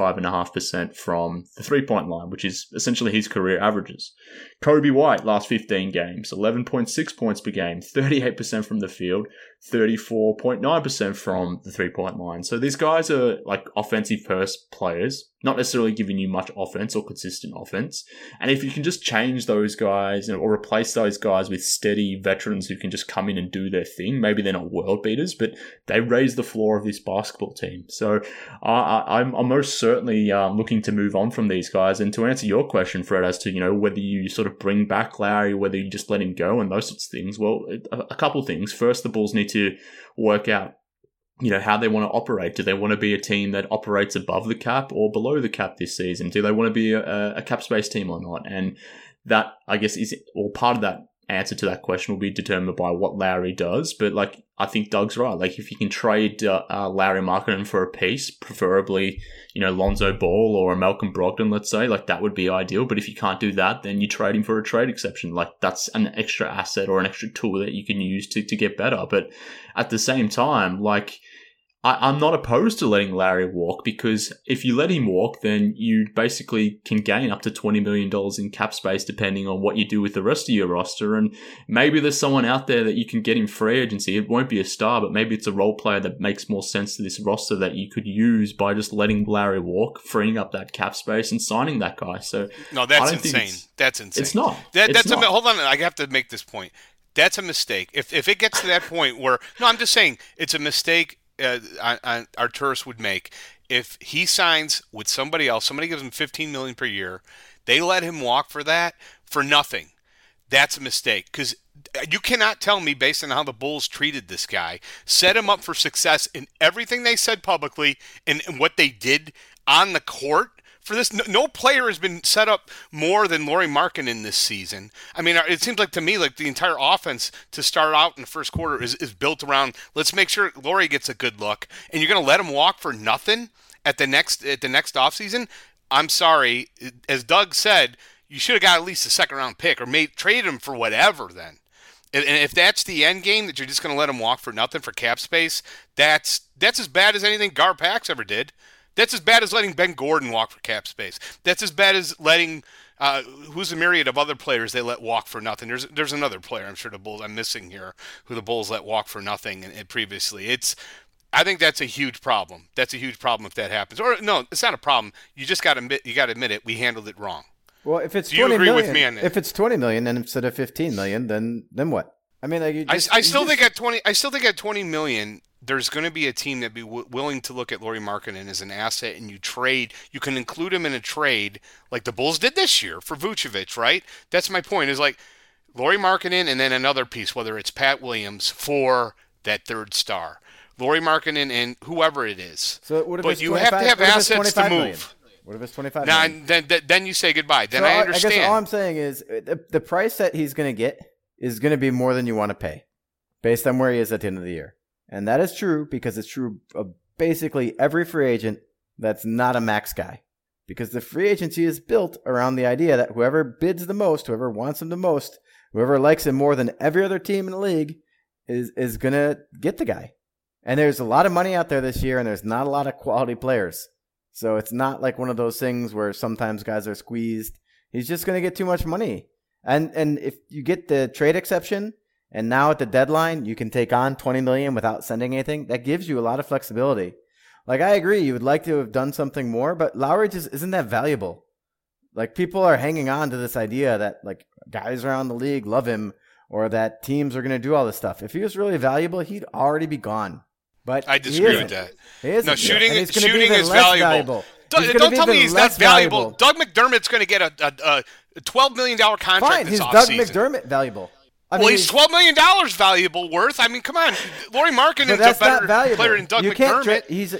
35.5% from the 3-point line, which is essentially his career averages. Coby White, last 15 games, 11.6 points per game, 38% from the field, 34.9% from the 3-point line. So these guys are like offensive first players, not necessarily giving you much offense or consistent offense. And if you can just change those guys or replace those guys with steady veterans who can just come in and do their thing, maybe they're not world beaters, but they raise the floor of this basketball team. So I'm most certainly looking to move on from these guys. And to answer your question, Fred, as to, whether you sort of bring back Lauri, whether you just let him go and those sorts of things, well, a couple of things. First, the Bulls need to work out how they want to operate. Do they want to be a team that operates above the cap or below the cap this season? Do they want to be a cap space team or not? And that, I guess, part of that answer to that question will be determined by what Lauri does. But like, I think Doug's right. Like, if you can trade Lauri Markkanen for a piece, preferably, Lonzo Ball or a Malcolm Brogdon, let's say, like that would be ideal. But if you can't do that, then you trade him for a trade exception. Like, that's an extra asset or an extra tool that you can use to get better. But at the same time, like, I'm not opposed to letting Lauri walk, because if you let him walk, then you basically can gain up to $20 million in cap space depending on what you do with the rest of your roster. And maybe there's someone out there that you can get in free agency. It won't be a star, but maybe it's a role player that makes more sense to this roster that you could use by just letting Lauri walk, freeing up that cap space and signing that guy. So no, that's insane. That's insane. It's not. Hold on. I have to make this point. That's a mistake. If it gets to that point where, no, I'm just saying it's a mistake Arturas would make if he signs with somebody else. Somebody gives him $15 million per year. They let him walk for that for nothing. That's a mistake, because you cannot tell me, based on how the Bulls treated this guy, set him up for success in everything they said publicly and what they did on the court. For this, no player has been set up more than Lauri Markkanen this season. I mean, it seems like to me like the entire offense to start out in the first quarter is built around, let's make sure Lauri gets a good look, and you're going to let him walk for nothing at the next offseason? I'm sorry. As Doug said, you should have got at least a second-round pick or trade him for whatever then. And if that's the end game, that you're just going to let him walk for nothing for cap space, that's as bad as anything Gar Pax ever did. That's as bad as letting Ben Gordon walk for cap space. That's as bad as letting Who's a myriad of other players they let walk for nothing? There's another player I'm sure the Bulls I'm missing here who the Bulls let walk for nothing and previously. I think that's a huge problem. That's a huge problem if that happens. Or no, it's not a problem. You just got to admit it. We handled it wrong. Well, if it's Do you 20 agree million, with me on that? if it's 20 million and instead of 15 million, then what? I mean, like I still think at 20 million, there's going to be a team that be willing to look at Lauri Markkanen as an asset, and you can include him in a trade like the Bulls did this year for Vucevic, right? That's my point. Is like Lauri Markkanen and then another piece, whether it's Pat Williams for that third star, Lauri Markkanen and whoever it is. So what if but it's you 25, have to have what if it's assets to 25 move. million? What if it's 25 Now, million? then you say goodbye. Then So I understand. I guess all I'm saying is the price that he's going to get is going to be more than you want to pay based on where he is at the end of the year. And that is true because it's true of basically every free agent that's not a max guy. Because the free agency is built around the idea that whoever bids the most, whoever wants him the most, whoever likes him more than every other team in the league is going to get the guy. And there's a lot of money out there this year, and there's not a lot of quality players. So it's not like one of those things where sometimes guys are squeezed. He's just going to get too much money. And if you get the trade exception, and now at the deadline you can take on $20 million without sending anything, that gives you a lot of flexibility. Like, I agree, you would like to have done something more, but Lowry just isn't that valuable. Like, people are hanging on to this idea that like guys around the league love him, or that teams are going to do all this stuff. If he was really valuable, he'd already be gone. But I disagree with that. He isn't. No, shooting And he's gonna be is even less valuable. He's gonna Don't be tell me even he's less not valuable. valuable. Doug McDermott's going to get a $12 million contract Fine, this he's offseason. Doug McDermott valuable. Well, he's $12 million valuable worth. I mean, come on. Lauri Markkanen is a better player than Doug you McDermott. Can't he's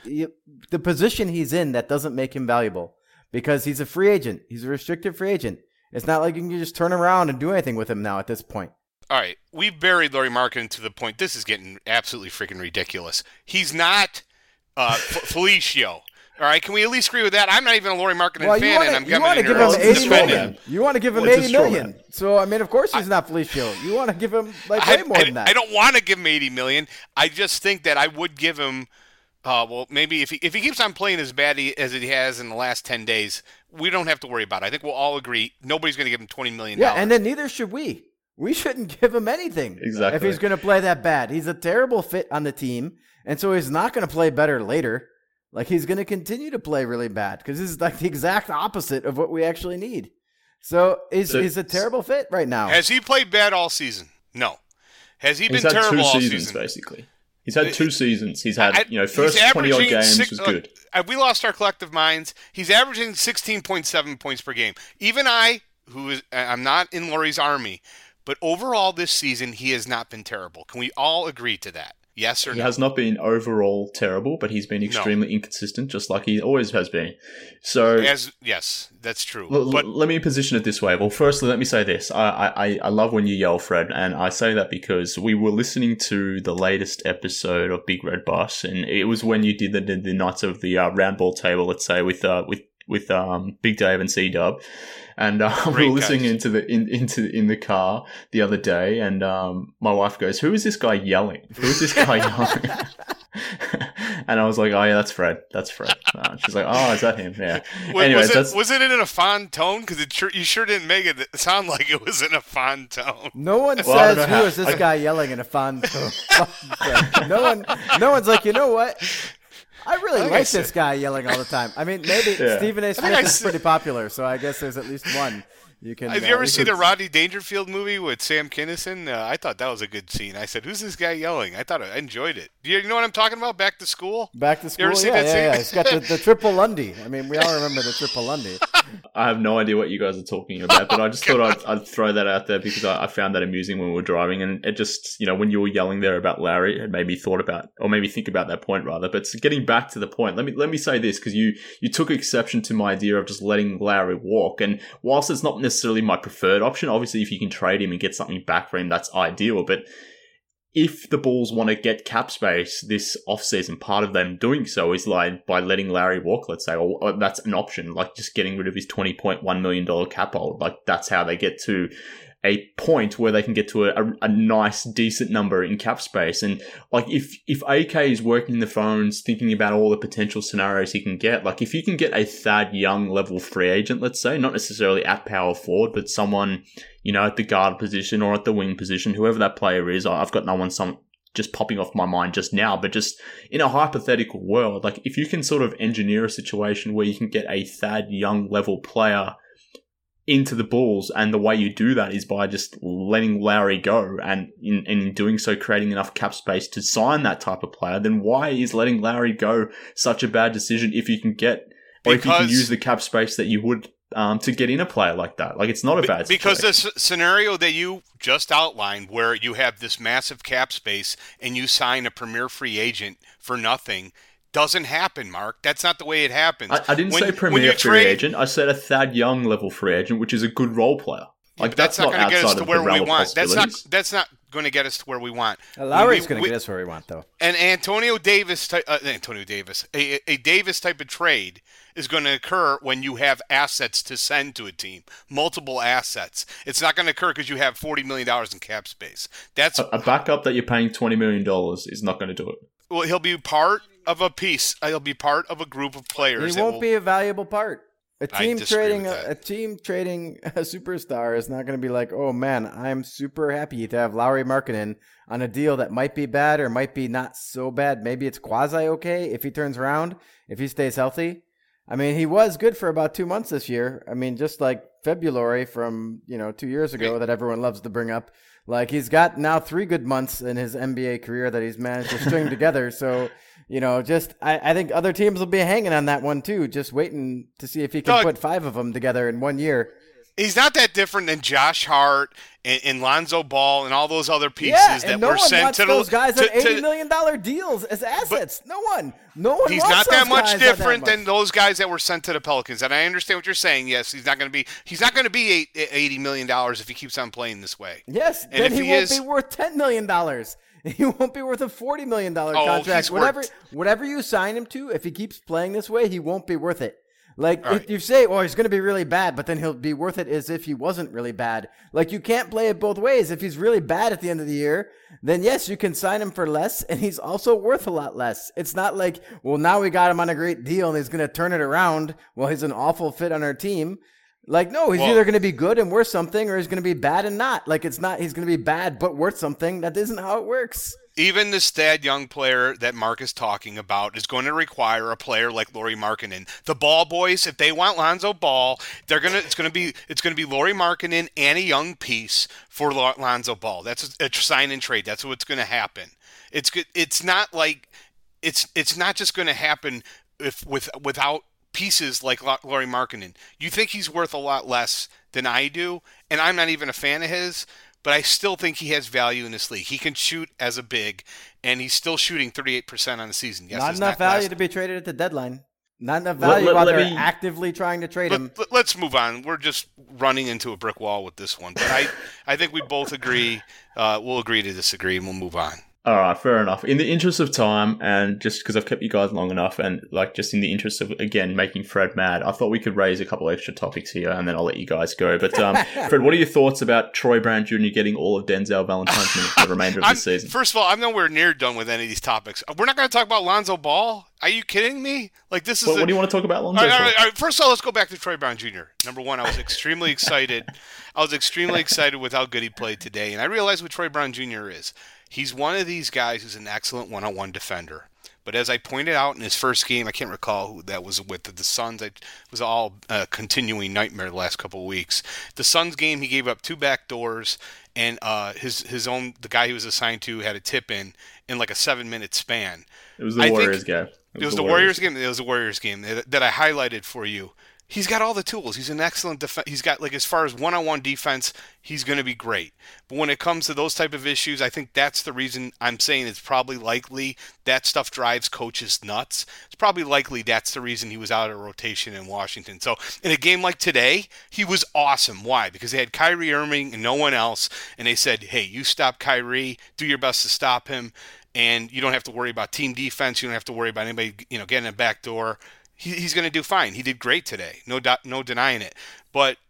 the position he's in that doesn't make him valuable because he's a free agent. He's a restricted free agent. It's not like you can just turn around and do anything with him now at this point. All right, we've buried Lauri Markkanen to the point. This is getting absolutely freaking ridiculous. He's not Felicio. All right, can we at least agree with that? I'm not even a Lauri Markkanen fan, and I'm coming in here give him 80 defending. million. You want to give him Well, it's 80 a straw million. man. So I mean, of course he's not Felicio. You want to give him like way more than that. I don't want to give him $80 million. I just think that I would give him. Well, maybe if he keeps on playing as bad as he has in the last 10 days, we don't have to worry about it. I think we'll all agree nobody's going to give him $20 million. Yeah, and then neither should we. We shouldn't give him anything. Exactly. If he's going to play that bad. He's a terrible fit on the team, and so he's not going to play better later. Like, he's going to continue to play really bad because this is like the exact opposite of what we actually need. So he's a terrible fit right now. Has he played bad all season? No. Has he been He's had terrible 2 all seasons, season? basically. He's had 2 seasons. He's had, first he's 20-odd averaging games was good. We lost our collective minds. He's averaging 16.7 points per game. Even I'm not in Lauri's army, but overall this season, he has not been terrible. Can we all agree to that? Yes or no? He has not been overall terrible, but he's been extremely inconsistent, just like he always has been. So, yes, that's true. But let me position it this way. Well, firstly, let me say this. I love when you yell, Fred, and I say that because we were listening to the latest episode of Big Red Bus, and it was when you did the Knights of the round ball table, let's say, with Big Dave and C-Dub. And we were listening into the car the other day, and my wife goes, "Who is this guy yelling? Who is this guy yelling?" And I was like, "Oh yeah, that's Fred. That's Fred." She's like, "Oh, is that him?" Yeah. Anyways, was it in a fond tone? Because you sure didn't make it sound like it was in a fond tone. No one says, "Who is this guy yelling in a fond tone?" No one's like, you know what? I really like this guy yelling all the time. I mean, maybe Stephen A. Smith is pretty popular, so I guess there's at least one. Have you ever seen the Rodney Dangerfield movie with Sam Kinison? I thought that was a good scene. I said, "Who's this guy yelling?" I enjoyed it. You know what I'm talking about? Back to School? Back to School, you ever seen that scene? Yeah. It's got the Triple Lundy. I mean, we all remember the Triple Lundy. I have no idea what you guys are talking about, but I just thought I'd throw that out there because I found that amusing when we were driving, and it just, when you were yelling there about Larry, it made me think about that point rather. But getting back to the point, let me say this, because you took exception to my idea of just letting Larry walk, and whilst it's not necessarily my preferred option, obviously if you can trade him and get something back for him, that's ideal, but if the Bulls want to get cap space this offseason, part of them doing so is like by letting Larry walk, let's say, or that's an option, like just getting rid of his $20.1 million cap hold. Like that's how they get to a point where they can get to a nice, decent number in cap space. And like if AK is working the phones, thinking about all the potential scenarios he can get, like if you can get a Thad Young level free agent, let's say, not necessarily at power forward, but someone, at the guard position or at the wing position, whoever that player is, I've got no one just popping off my mind just now, but just in a hypothetical world, like if you can sort of engineer a situation where you can get a Thad Young level player into the Bulls, and the way you do that is by just letting Lowry go, and in doing so creating enough cap space to sign that type of player, then why is letting Lowry go such a bad decision if you can get, or if you can use the cap space that you would to get in a player like that? Like, it's not a bad situation. Because this scenario that you just outlined, where you have this massive cap space and you sign a premier free agent for nothing, doesn't happen, Mark. That's not the way it happens. I didn't say premier free agent. I said a Thad Young level free agent, which is a good role player. Like, that's not going to get us to where we want. That's not going to get us to where we want. Lowry's going to get us where we want, though. And a Davis type of trade is going to occur when you have assets to send to a team, multiple assets. It's not going to occur because you have $40 million in cap space. That's a backup that you're paying $20 million is not going to do it. Well, he'll be part of a piece. He'll be part of a group of players. He won't be a valuable part. A team trading a superstar is not going to be like, oh man, I'm super happy to have Lauri Markkanen on a deal that might be bad or might be not so bad. Maybe it's quasi okay if he turns around, if he stays healthy. I mean, he was good for about 2 months this year. I mean, just like February from 2 years ago that everyone loves to bring up. Like, he's got now 3 good months in his NBA career that he's managed to string together. So, I think other teams will be hanging on that one too, just waiting to see if he can put 5 of them together in 1 year. He's not that different than Josh Hart and Lonzo Ball and all those other pieces that were sent to those guys on $80 million deals as assets. No one. He's not that much different than those guys that were sent to the Pelicans. And I understand what you're saying. Yes, he's not going to be $80 million if he keeps on playing this way. Yes, and then he won't be worth $10 million. He won't be worth a $40 million contract. Whatever you sign him to, if he keeps playing this way, he won't be worth it. Like, if you say, he's going to be really bad, but then he'll be worth it as if he wasn't really bad. Like, you can't play it both ways. If he's really bad at the end of the year, then yes, you can sign him for less, and he's also worth a lot less. It's not like, well, now we got him on a great deal, and he's going to turn it around while he's an awful fit on our team. Like, no, he's either going to be good and worth something, or he's going to be bad and not. Like, it's not, he's going to be bad but worth something. That isn't how it works. Even the Thad Young player that Mark is talking about is going to require a player like Lauri Markkanen. The Ball boys, if they want Lonzo Ball, it's going to be Lauri Markkanen and a young piece for Lonzo Ball. That's a sign and trade. That's what's going to happen. It's not like it's not just going to happen without pieces like Lauri Markkanen. You think he's worth a lot less than I do, and I'm not even a fan of his. But I still think he has value in this league. He can shoot as a big, and he's still shooting 38% on the season. Yes, not enough value to be traded at the deadline. Not enough value while they're actively trying to trade him. Let's move on. We're just running into a brick wall with this one. But I think we both agree. We'll agree to disagree, and we'll move on. All right, fair enough. In the interest of time, and just because I've kept you guys long enough, and like just in the interest of, again, making Fred mad, I thought we could raise a couple extra topics here, and then I'll let you guys go. But Fred, what are your thoughts about Troy Brown Jr. getting all of Denzel Valentine's minutes for the remainder of the season? First of all, I'm nowhere near done with any of these topics. We're not going to talk about Lonzo Ball. Are you kidding me? Like, this is. What do you want to talk about, Lonzo? All right. First of all, let's go back to Troy Brown Jr. Number one, I was extremely excited. With how good he played today, and I realized what Troy Brown Jr. is. He's one of these guys who's an excellent one-on-one defender. But as I pointed out in his first game, I can't recall who that was with, the Suns. It was all a continuing nightmare the last couple of weeks. The Suns game, he gave up 2 backdoors, and the guy he was assigned to had a tip in like a 7-minute span. It was the Warriors game. It was the Warriors game. It was the Warriors game that I highlighted for you. He's got all the tools. He's an excellent defense. He's got, like, as far as one-on-one defense, he's going to be great. But when it comes to those type of issues, I think that's the reason I'm saying it's probably likely that stuff drives coaches nuts. It's probably likely that's the reason he was out of rotation in Washington. So in a game like today, he was awesome. Why? Because they had Kyrie Irving and no one else, and they said, hey, you stop Kyrie, do your best to stop him, and you don't have to worry about team defense. You don't have to worry about anybody, getting a back door. He's going to do fine. He did great today. No denying it. But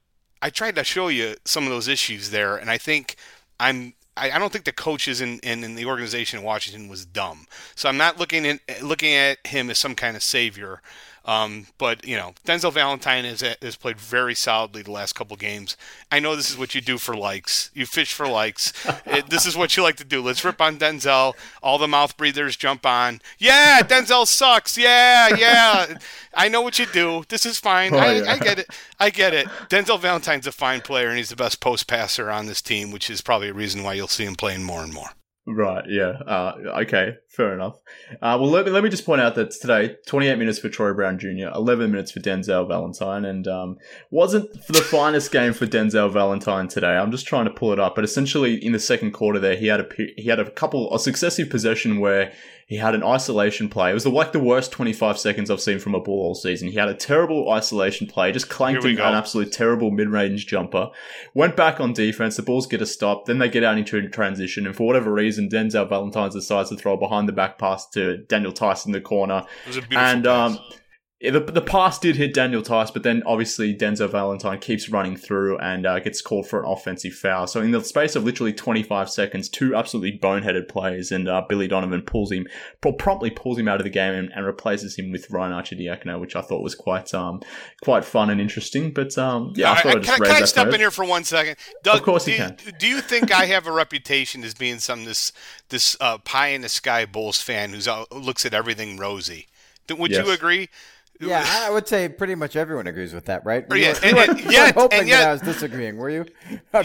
I tried to show you some of those issues there, and I think I don't think the coaches in the organization in Washington was dumb. So I'm not looking at him as some kind of savior. But Denzel Valentine has played very solidly the last couple games. I know this is what you do for likes. You fish for likes. This is what you like to do. Let's rip on Denzel. All the mouth breathers jump on. Yeah, Denzel sucks. Yeah. I know what you do. This is fine. I get it. I get it. Denzel Valentine's a fine player, and he's the best post passer on this team, which is probably a reason why you'll see him playing more and more. Right, yeah. Okay, fair enough. Well, let me just point out that today, 28 minutes for Troy Brown Jr., 11 minutes for Denzel Valentine, and wasn't the finest game for Denzel Valentine today. I'm just trying to pull it up, but essentially in the second quarter there, he had a successive possession where he had an isolation play. It was the worst 25 seconds I've seen from a Bull all season. He had a terrible isolation play, just clanked in an absolute terrible mid-range jumper. Went back on defense, the Bulls get a stop, then they get out into transition, and for whatever reason, Denzel Valentine decides to throw a behind-the-back pass to Daniel Tice in the corner. It was a beautiful pass. The pass did hit Daniel Tice, but then obviously Denzel Valentine keeps running through and gets called for an offensive foul. So in the space of literally 25 seconds, two absolutely boneheaded plays, and Billy Donovan promptly pulls him out of the game and replaces him with Ryan Arcidiacono, which I thought was quite fun and interesting. But I thought I'd just raise that. Can I step in here for 1 second? Doug, of course you can. Do you think I have a reputation as being this pie in the sky Bulls fan who looks at everything rosy? Would you agree? Yeah, I would say pretty much everyone agrees with that, right? You were hoping that I was disagreeing, were you?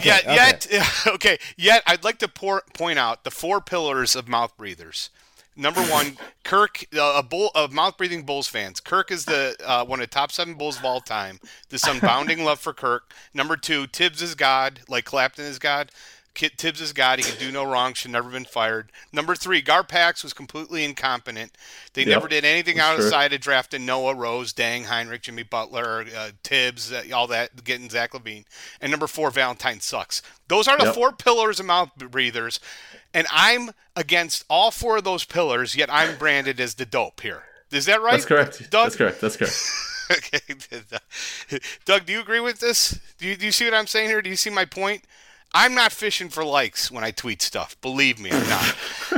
Okay. Yet, I'd like to point out the 4 pillars of mouth breathers. Number 1, Kirk, of mouth-breathing Bulls fans. Kirk is one of the top 7 Bulls of all time. This unbounding love for Kirk. Number 2, Tibbs is God, like Clapton is God. Tibbs is God. He can do no wrong. Should never been fired. Number 3, Garpax was completely incompetent. They never did anything outside of drafting Noah, Rose, Dang, Heinrich, Jimmy Butler, Tibbs, all that, getting Zach LaVine. And number 4, Valentine sucks. Those are the 4 pillars of mouth breathers. And I'm against all 4 of those pillars, yet I'm branded as the dope here. Is that right? That's correct. Doug? That's correct. Okay. Doug, do you agree with this? Do you see what I'm saying here? Do you see my point? I'm not fishing for likes when I tweet stuff. Believe me, I'm not.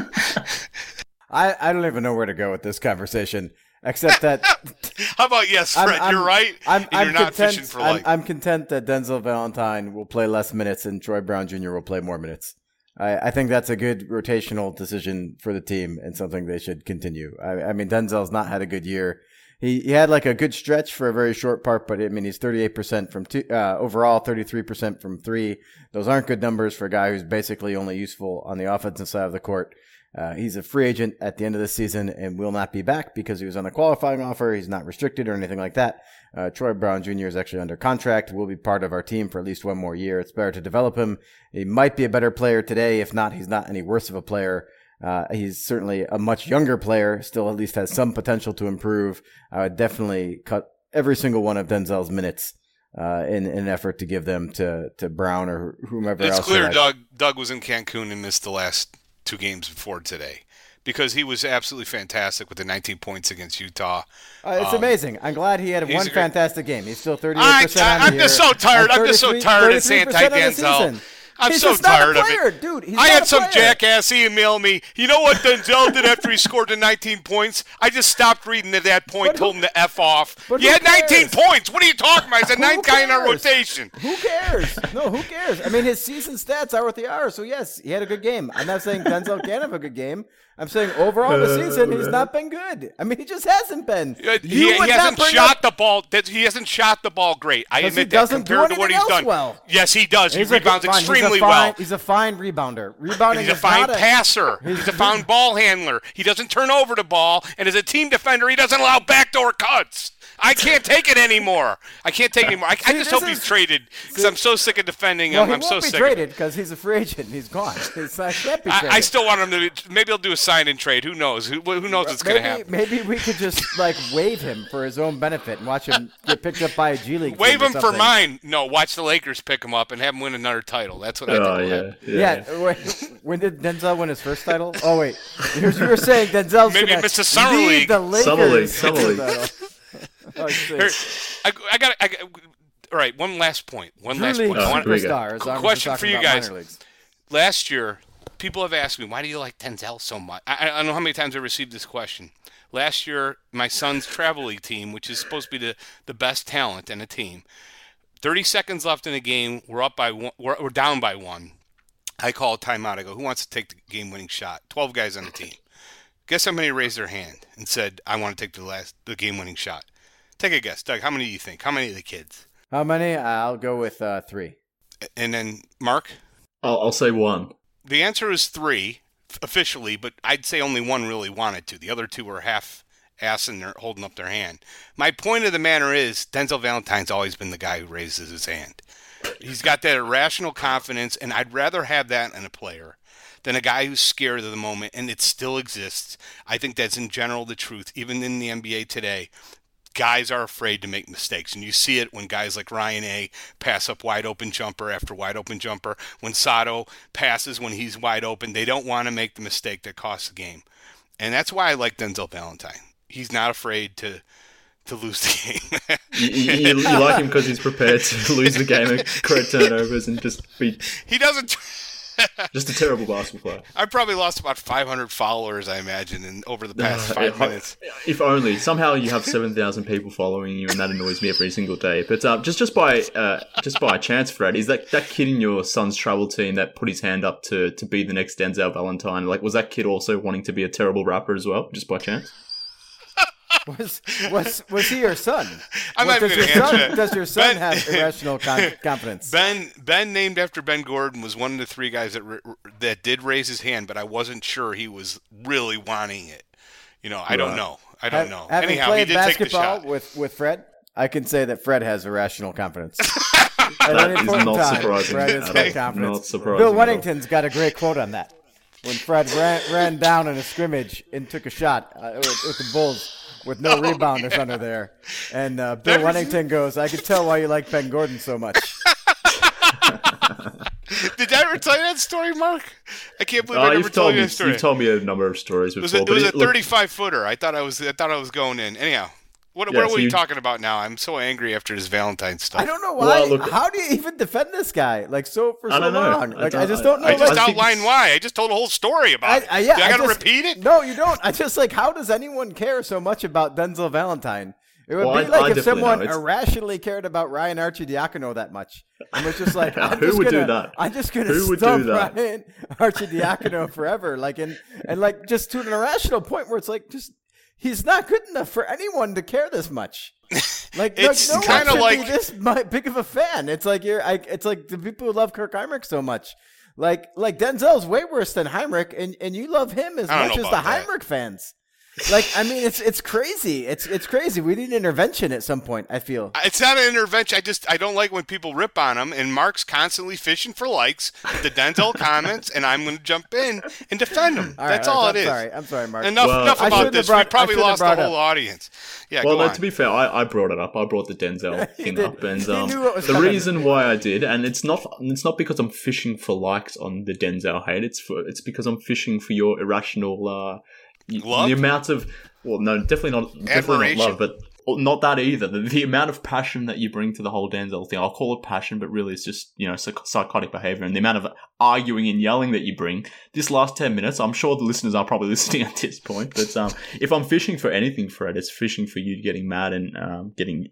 I don't even know where to go with this conversation, except that... How about yes, Fred? You're right. You're not fishing for likes. I'm content that Denzel Valentine will play less minutes and Troy Brown Jr. will play more minutes. I think that's a good rotational decision for the team and something they should continue. I mean, Denzel's not had a good year. He had like a good stretch for a very short part, but I mean, he's 38% from overall, 33% from 3. Those aren't good numbers for a guy who's basically only useful on the offensive side of the court. He's a free agent at the end of the season and will not be back because he was on a qualifying offer. He's not restricted or anything like that. Troy Brown Jr. is actually under contract, will be part of our team for at least 1 more year. It's better to develop him. He might be a better player today. If not, he's not any worse of a player. He's certainly a much younger player, still at least has some potential to improve. I would definitely cut every single one of Denzel's minutes in an effort to give them to Brown or whomever else. It's clear Doug was in Cancun and missed the last 2 games before today because he was absolutely fantastic with the 19 points against Utah. It's amazing. I'm glad he had one fantastic game. He's still 38% I'm just so tired. I'm just so tired of anti-Denzel. I'm so tired of it. Dude, I had some jackass email me, you know what Denzel did after he scored the 19 points? I just stopped reading at that point, told him to F off. You had 19 points. What are you talking about? He's a 9th guy in our rotation. Who cares? No, who cares? I mean, his season stats are what they are. So, yes, he had a good game. I'm not saying Denzel can't have a good game. I'm saying overall this season, he's not been good. I mean, he just hasn't been. He hasn't shot the ball. He hasn't shot the ball great. I admit that compared to what he's done. Well. Yes, he does. He rebounds extremely well. He's a fine rebounder. Rebounding he's a fine passer. He's a fine ball handler. He doesn't turn over the ball. And as a team defender, he doesn't allow backdoor cuts. I can't take it anymore. I just hope he's traded because I'm so sick of defending him. I'm so sick. He won't be traded because he's a free agent. He's gone. Can't be traded. I still want him to. Maybe he'll do a sign and trade. Who knows? Who knows what's going to happen? Maybe we could just waive him for his own benefit and watch him get picked up by a G League. Waive him for mine. No, watch the Lakers pick him up and have him win another title. That's what I think. Yeah. When did Denzel win his first title? Oh wait, you were saying Denzel's maybe going to Summer League. The Lakers. Summer League. All right, one last point. Drew I League want- superstar. as long as we're Question talking for you about guys. minor leagues. Last year, people have asked me, why do you like Denzel so much? I don't know how many times I received this question. Last year, my son's travel league team, which is supposed to be the best talent in a team, 30 seconds left in the game, we're up by one, we're down by one. I call a timeout. I go, who wants to take the game-winning shot? 12 guys on the team. Guess how many raised their hand and said, I want to take the game-winning shot? Take a guess. Doug, how many do you think? How many of the kids? How many? I'll go with 3. And then, Mark? I'll say 1. The answer is 3, officially, but I'd say only 1 really wanted to. The other 2 were half-ass and they're holding up their hand. My point of the matter is, Denzel Valentine's always been the guy who raises his hand. He's got that irrational confidence, and I'd rather have that in a player than a guy who's scared of the moment, and it still exists. I think that's in general the truth, even in the NBA today. Guys are afraid to make mistakes, and you see it when guys like Ryan A. pass up wide open jumper after wide open jumper. When Sato passes when he's wide open, they don't want to make the mistake that costs the game. And that's why I like Denzel Valentine. He's not afraid to lose the game. You like him because he's prepared to lose the game and create turnovers and just be He doesn't. just a terrible basketball player. I probably lost about 500 followers, I imagine, over the past 5 minutes. If only. Somehow you have 7,000 people following you, and that annoys me every single day. But just by chance, Fred, is that kid in your son's travel team that put his hand up to be the next Denzel Valentine? Like, was that kid also wanting to be a terrible rapper as well, just by chance? Was he your son? I'm not even going to answer that. Does your son have irrational confidence? Ben, named after Ben Gordon, was one of the 3 guys that did raise his hand, but I wasn't sure he was really wanting it. I don't know. Having Anyhow, played he did take the basketball shot. with Fred, I can say that Fred has irrational confidence. That is not surprising. Fred has got confidence. Not surprising. Bill Wennington's got a great quote on that. When Fred ran down in a scrimmage and took a shot with the Bulls with no rebounders under there. And Bill Wennington goes, I could tell why you like Ben Gordon so much. Did I ever tell you that story, Mark? I can't believe I never told you that story. You've told me a number of stories before. It was a 35-footer. I thought I was going in. Anyhow. What are we talking about now? I'm so angry after this Valentine stuff. I don't know why. How do you even defend this guy? I don't know. I just don't know. I just outlined why. I just told a whole story about it. I got to repeat it? No, you don't. I just how does anyone care so much about Denzel Valentine? It would be like if someone irrationally cared about Ryan Arcidiacono that much. And was just like, who would do that? I'm just going to stump Ryan Arcidiacono forever. And just to an irrational point where it's he's not good enough for anyone to care this much. It's no kind of like be this big of a fan. It's like it's like the people who love Kirk Heinrich so much. Like Denzel's way worse than Heinrich, and you love him as much as the Heinrich fans. It's crazy. It's crazy. We need intervention at some point, I feel. It's not an intervention. I don't like when people rip on him, and Mark's constantly fishing for likes with the Denzel comments, and I'm going to jump in and defend him. That's all it is. I'm sorry, Mark. Enough about this. We probably lost the whole audience. Yeah, well, to be fair, I brought it up. I brought the Denzel thing up, and the reason why I did, and it's not because I'm fishing for likes on the Denzel hate. It's because I'm fishing for your irrational. Love? The amount of definitely not love, but not that either. The amount of passion that you bring to the whole Denzel thing, I'll call it passion, but really it's just psychotic behavior, and the amount of arguing and yelling that you bring. This last 10 minutes, I'm sure the listeners are probably listening at this point, but if I'm fishing for anything, Fred, it's fishing for you getting mad and getting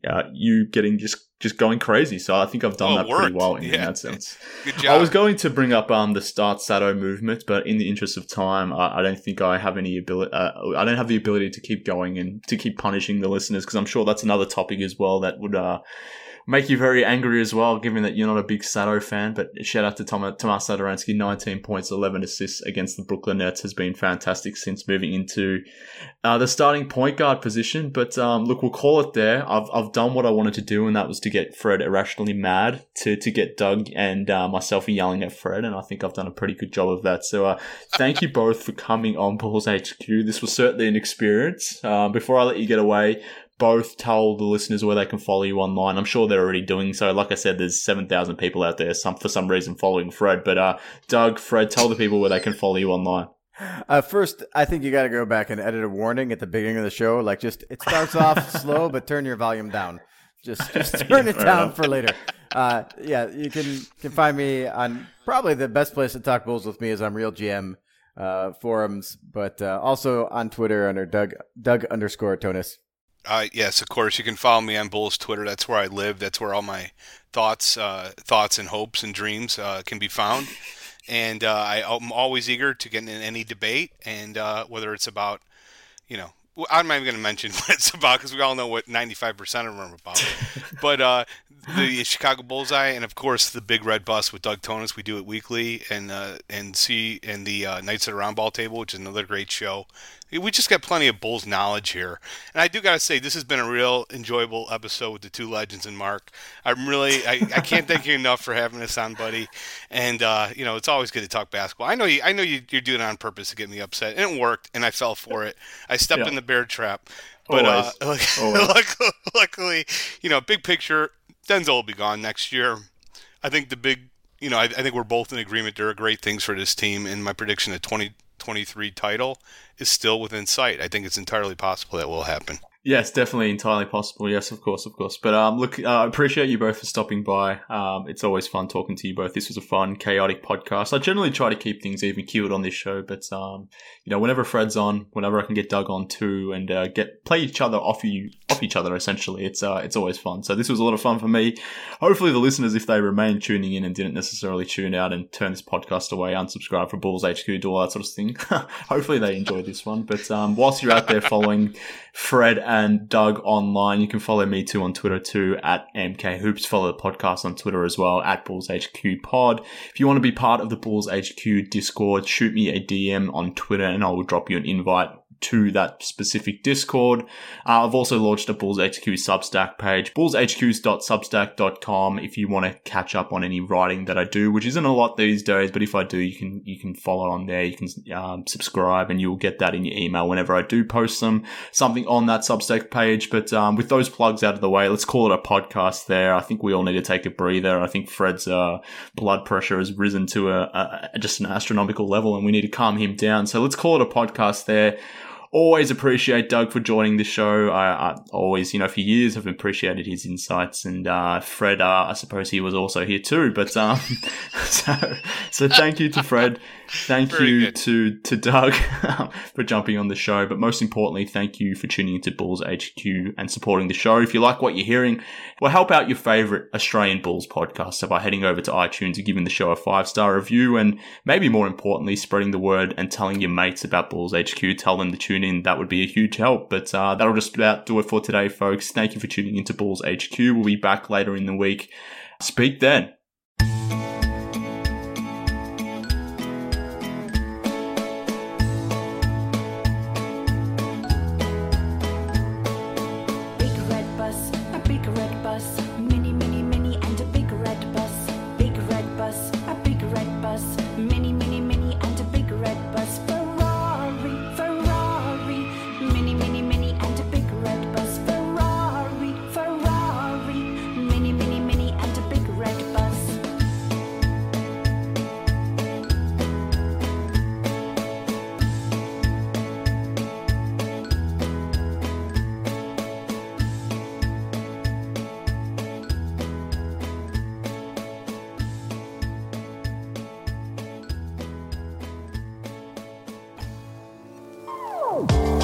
just going crazy. So I think I've done that pretty well in that sense. Good job. I was going to bring up the Start Sato movement, but in the interest of time, I don't think I have any ability. I don't have the ability to keep going and to keep punishing the listeners, because I'm sure that's another topic as well that would make you very angry as well, given that you're not a big Sato fan. But shout out to Tomas Satoransky, 19 points, 11 assists against the Brooklyn Nets, has been fantastic since moving into the starting point guard position. But look, we'll call it there. I've done what I wanted to do, and that was to get Fred irrationally mad, to get Doug and myself yelling at Fred, and I think I've done a pretty good job of that. So thank you both for coming on Bulls HQ. This was certainly an experience. Before I let you get away, both tell the listeners where they can follow you online. I'm sure they're already doing so. Like I said, there's 7,000 people out there, for some reason, following Fred. But Doug, Fred, tell the people where they can follow you online. First, I think you got to go back and edit a warning at the beginning of the show. It starts off slow, but turn your volume down. Just turn it down for later. You can find me on probably the best place to talk Bulls with me is on RealGM forums, but also on Twitter under Doug_Tonis. Yes, of course. You can follow me on Bulls Twitter. That's where I live. That's where all my thoughts and hopes and dreams can be found. And I'm always eager to get in any debate, and whether it's about, I'm not even going to mention what it's about because we all know what 95% of them are about. But the Chicago Bullseye, and of course the Big Red Bus with Doug Tonis. We do it weekly, and the Nights at the Round Ball Table, which is another great show. We just got plenty of Bulls knowledge here, and I do got to say this has been a real enjoyable episode with the two legends and Mark. I can't thank you enough for having us on, buddy. And it's always good to talk basketball. I know you're doing it on purpose to get me upset, and it worked, and I fell for it. I stepped in the bear trap, but luckily, big picture, Denzel will be gone next year. I think I think we're both in agreement. There are great things for this team, and my prediction of 2023 title is still within sight. I think it's entirely possible that will happen. Yes, definitely entirely possible. Yes, of course. But look, I appreciate you both for stopping by. It's always fun talking to you both. This was a fun, chaotic podcast. I generally try to keep things even keeled on this show, but whenever Fred's on, whenever I can get Doug on too, and play each other off each other, essentially, it's always fun. So this was a lot of fun for me. Hopefully, the listeners, if they remain tuning in and didn't necessarily tune out and turn this podcast away, unsubscribe from Bulls HQ, do all that sort of thing. Hopefully, they enjoyed this one. But whilst you're out there following Fred and Doug online, you can follow me too on Twitter too at MKHoops. Follow the podcast on Twitter as well at Bulls HQ Pod. If you want to be part of the Bulls HQ Discord, shoot me a DM on Twitter and I will drop you an invite to that specific Discord. I've also launched a Bulls HQ Substack page, bullshqs.substack.com, if you want to catch up on any writing that I do, which isn't a lot these days, but if I do, you can follow on there. You can subscribe and you'll get that in your email whenever I do post something on that Substack page. But with those plugs out of the way, let's call it a podcast there. I think we all need to take a breather. I think Fred's blood pressure has risen to just an astronomical level and we need to calm him down. So let's call it a podcast there. Always appreciate Doug for joining the show. I always, for years have appreciated his insights, and Fred, I suppose he was also here too. But so thank you to Fred, thank you to Doug for jumping on the show. But most importantly, thank you for tuning into Bulls HQ and supporting the show. If you like what you're hearing, well, help out your favorite Australian Bulls podcast by heading over to iTunes and giving the show a 5-star review, and maybe more importantly, spreading the word and telling your mates about Bulls HQ. Tell them to tune in. That would be a huge help. But that'll just about do it for today, folks. Thank you for tuning into Bulls HQ. We'll be back later in the week. Speak then. Oh.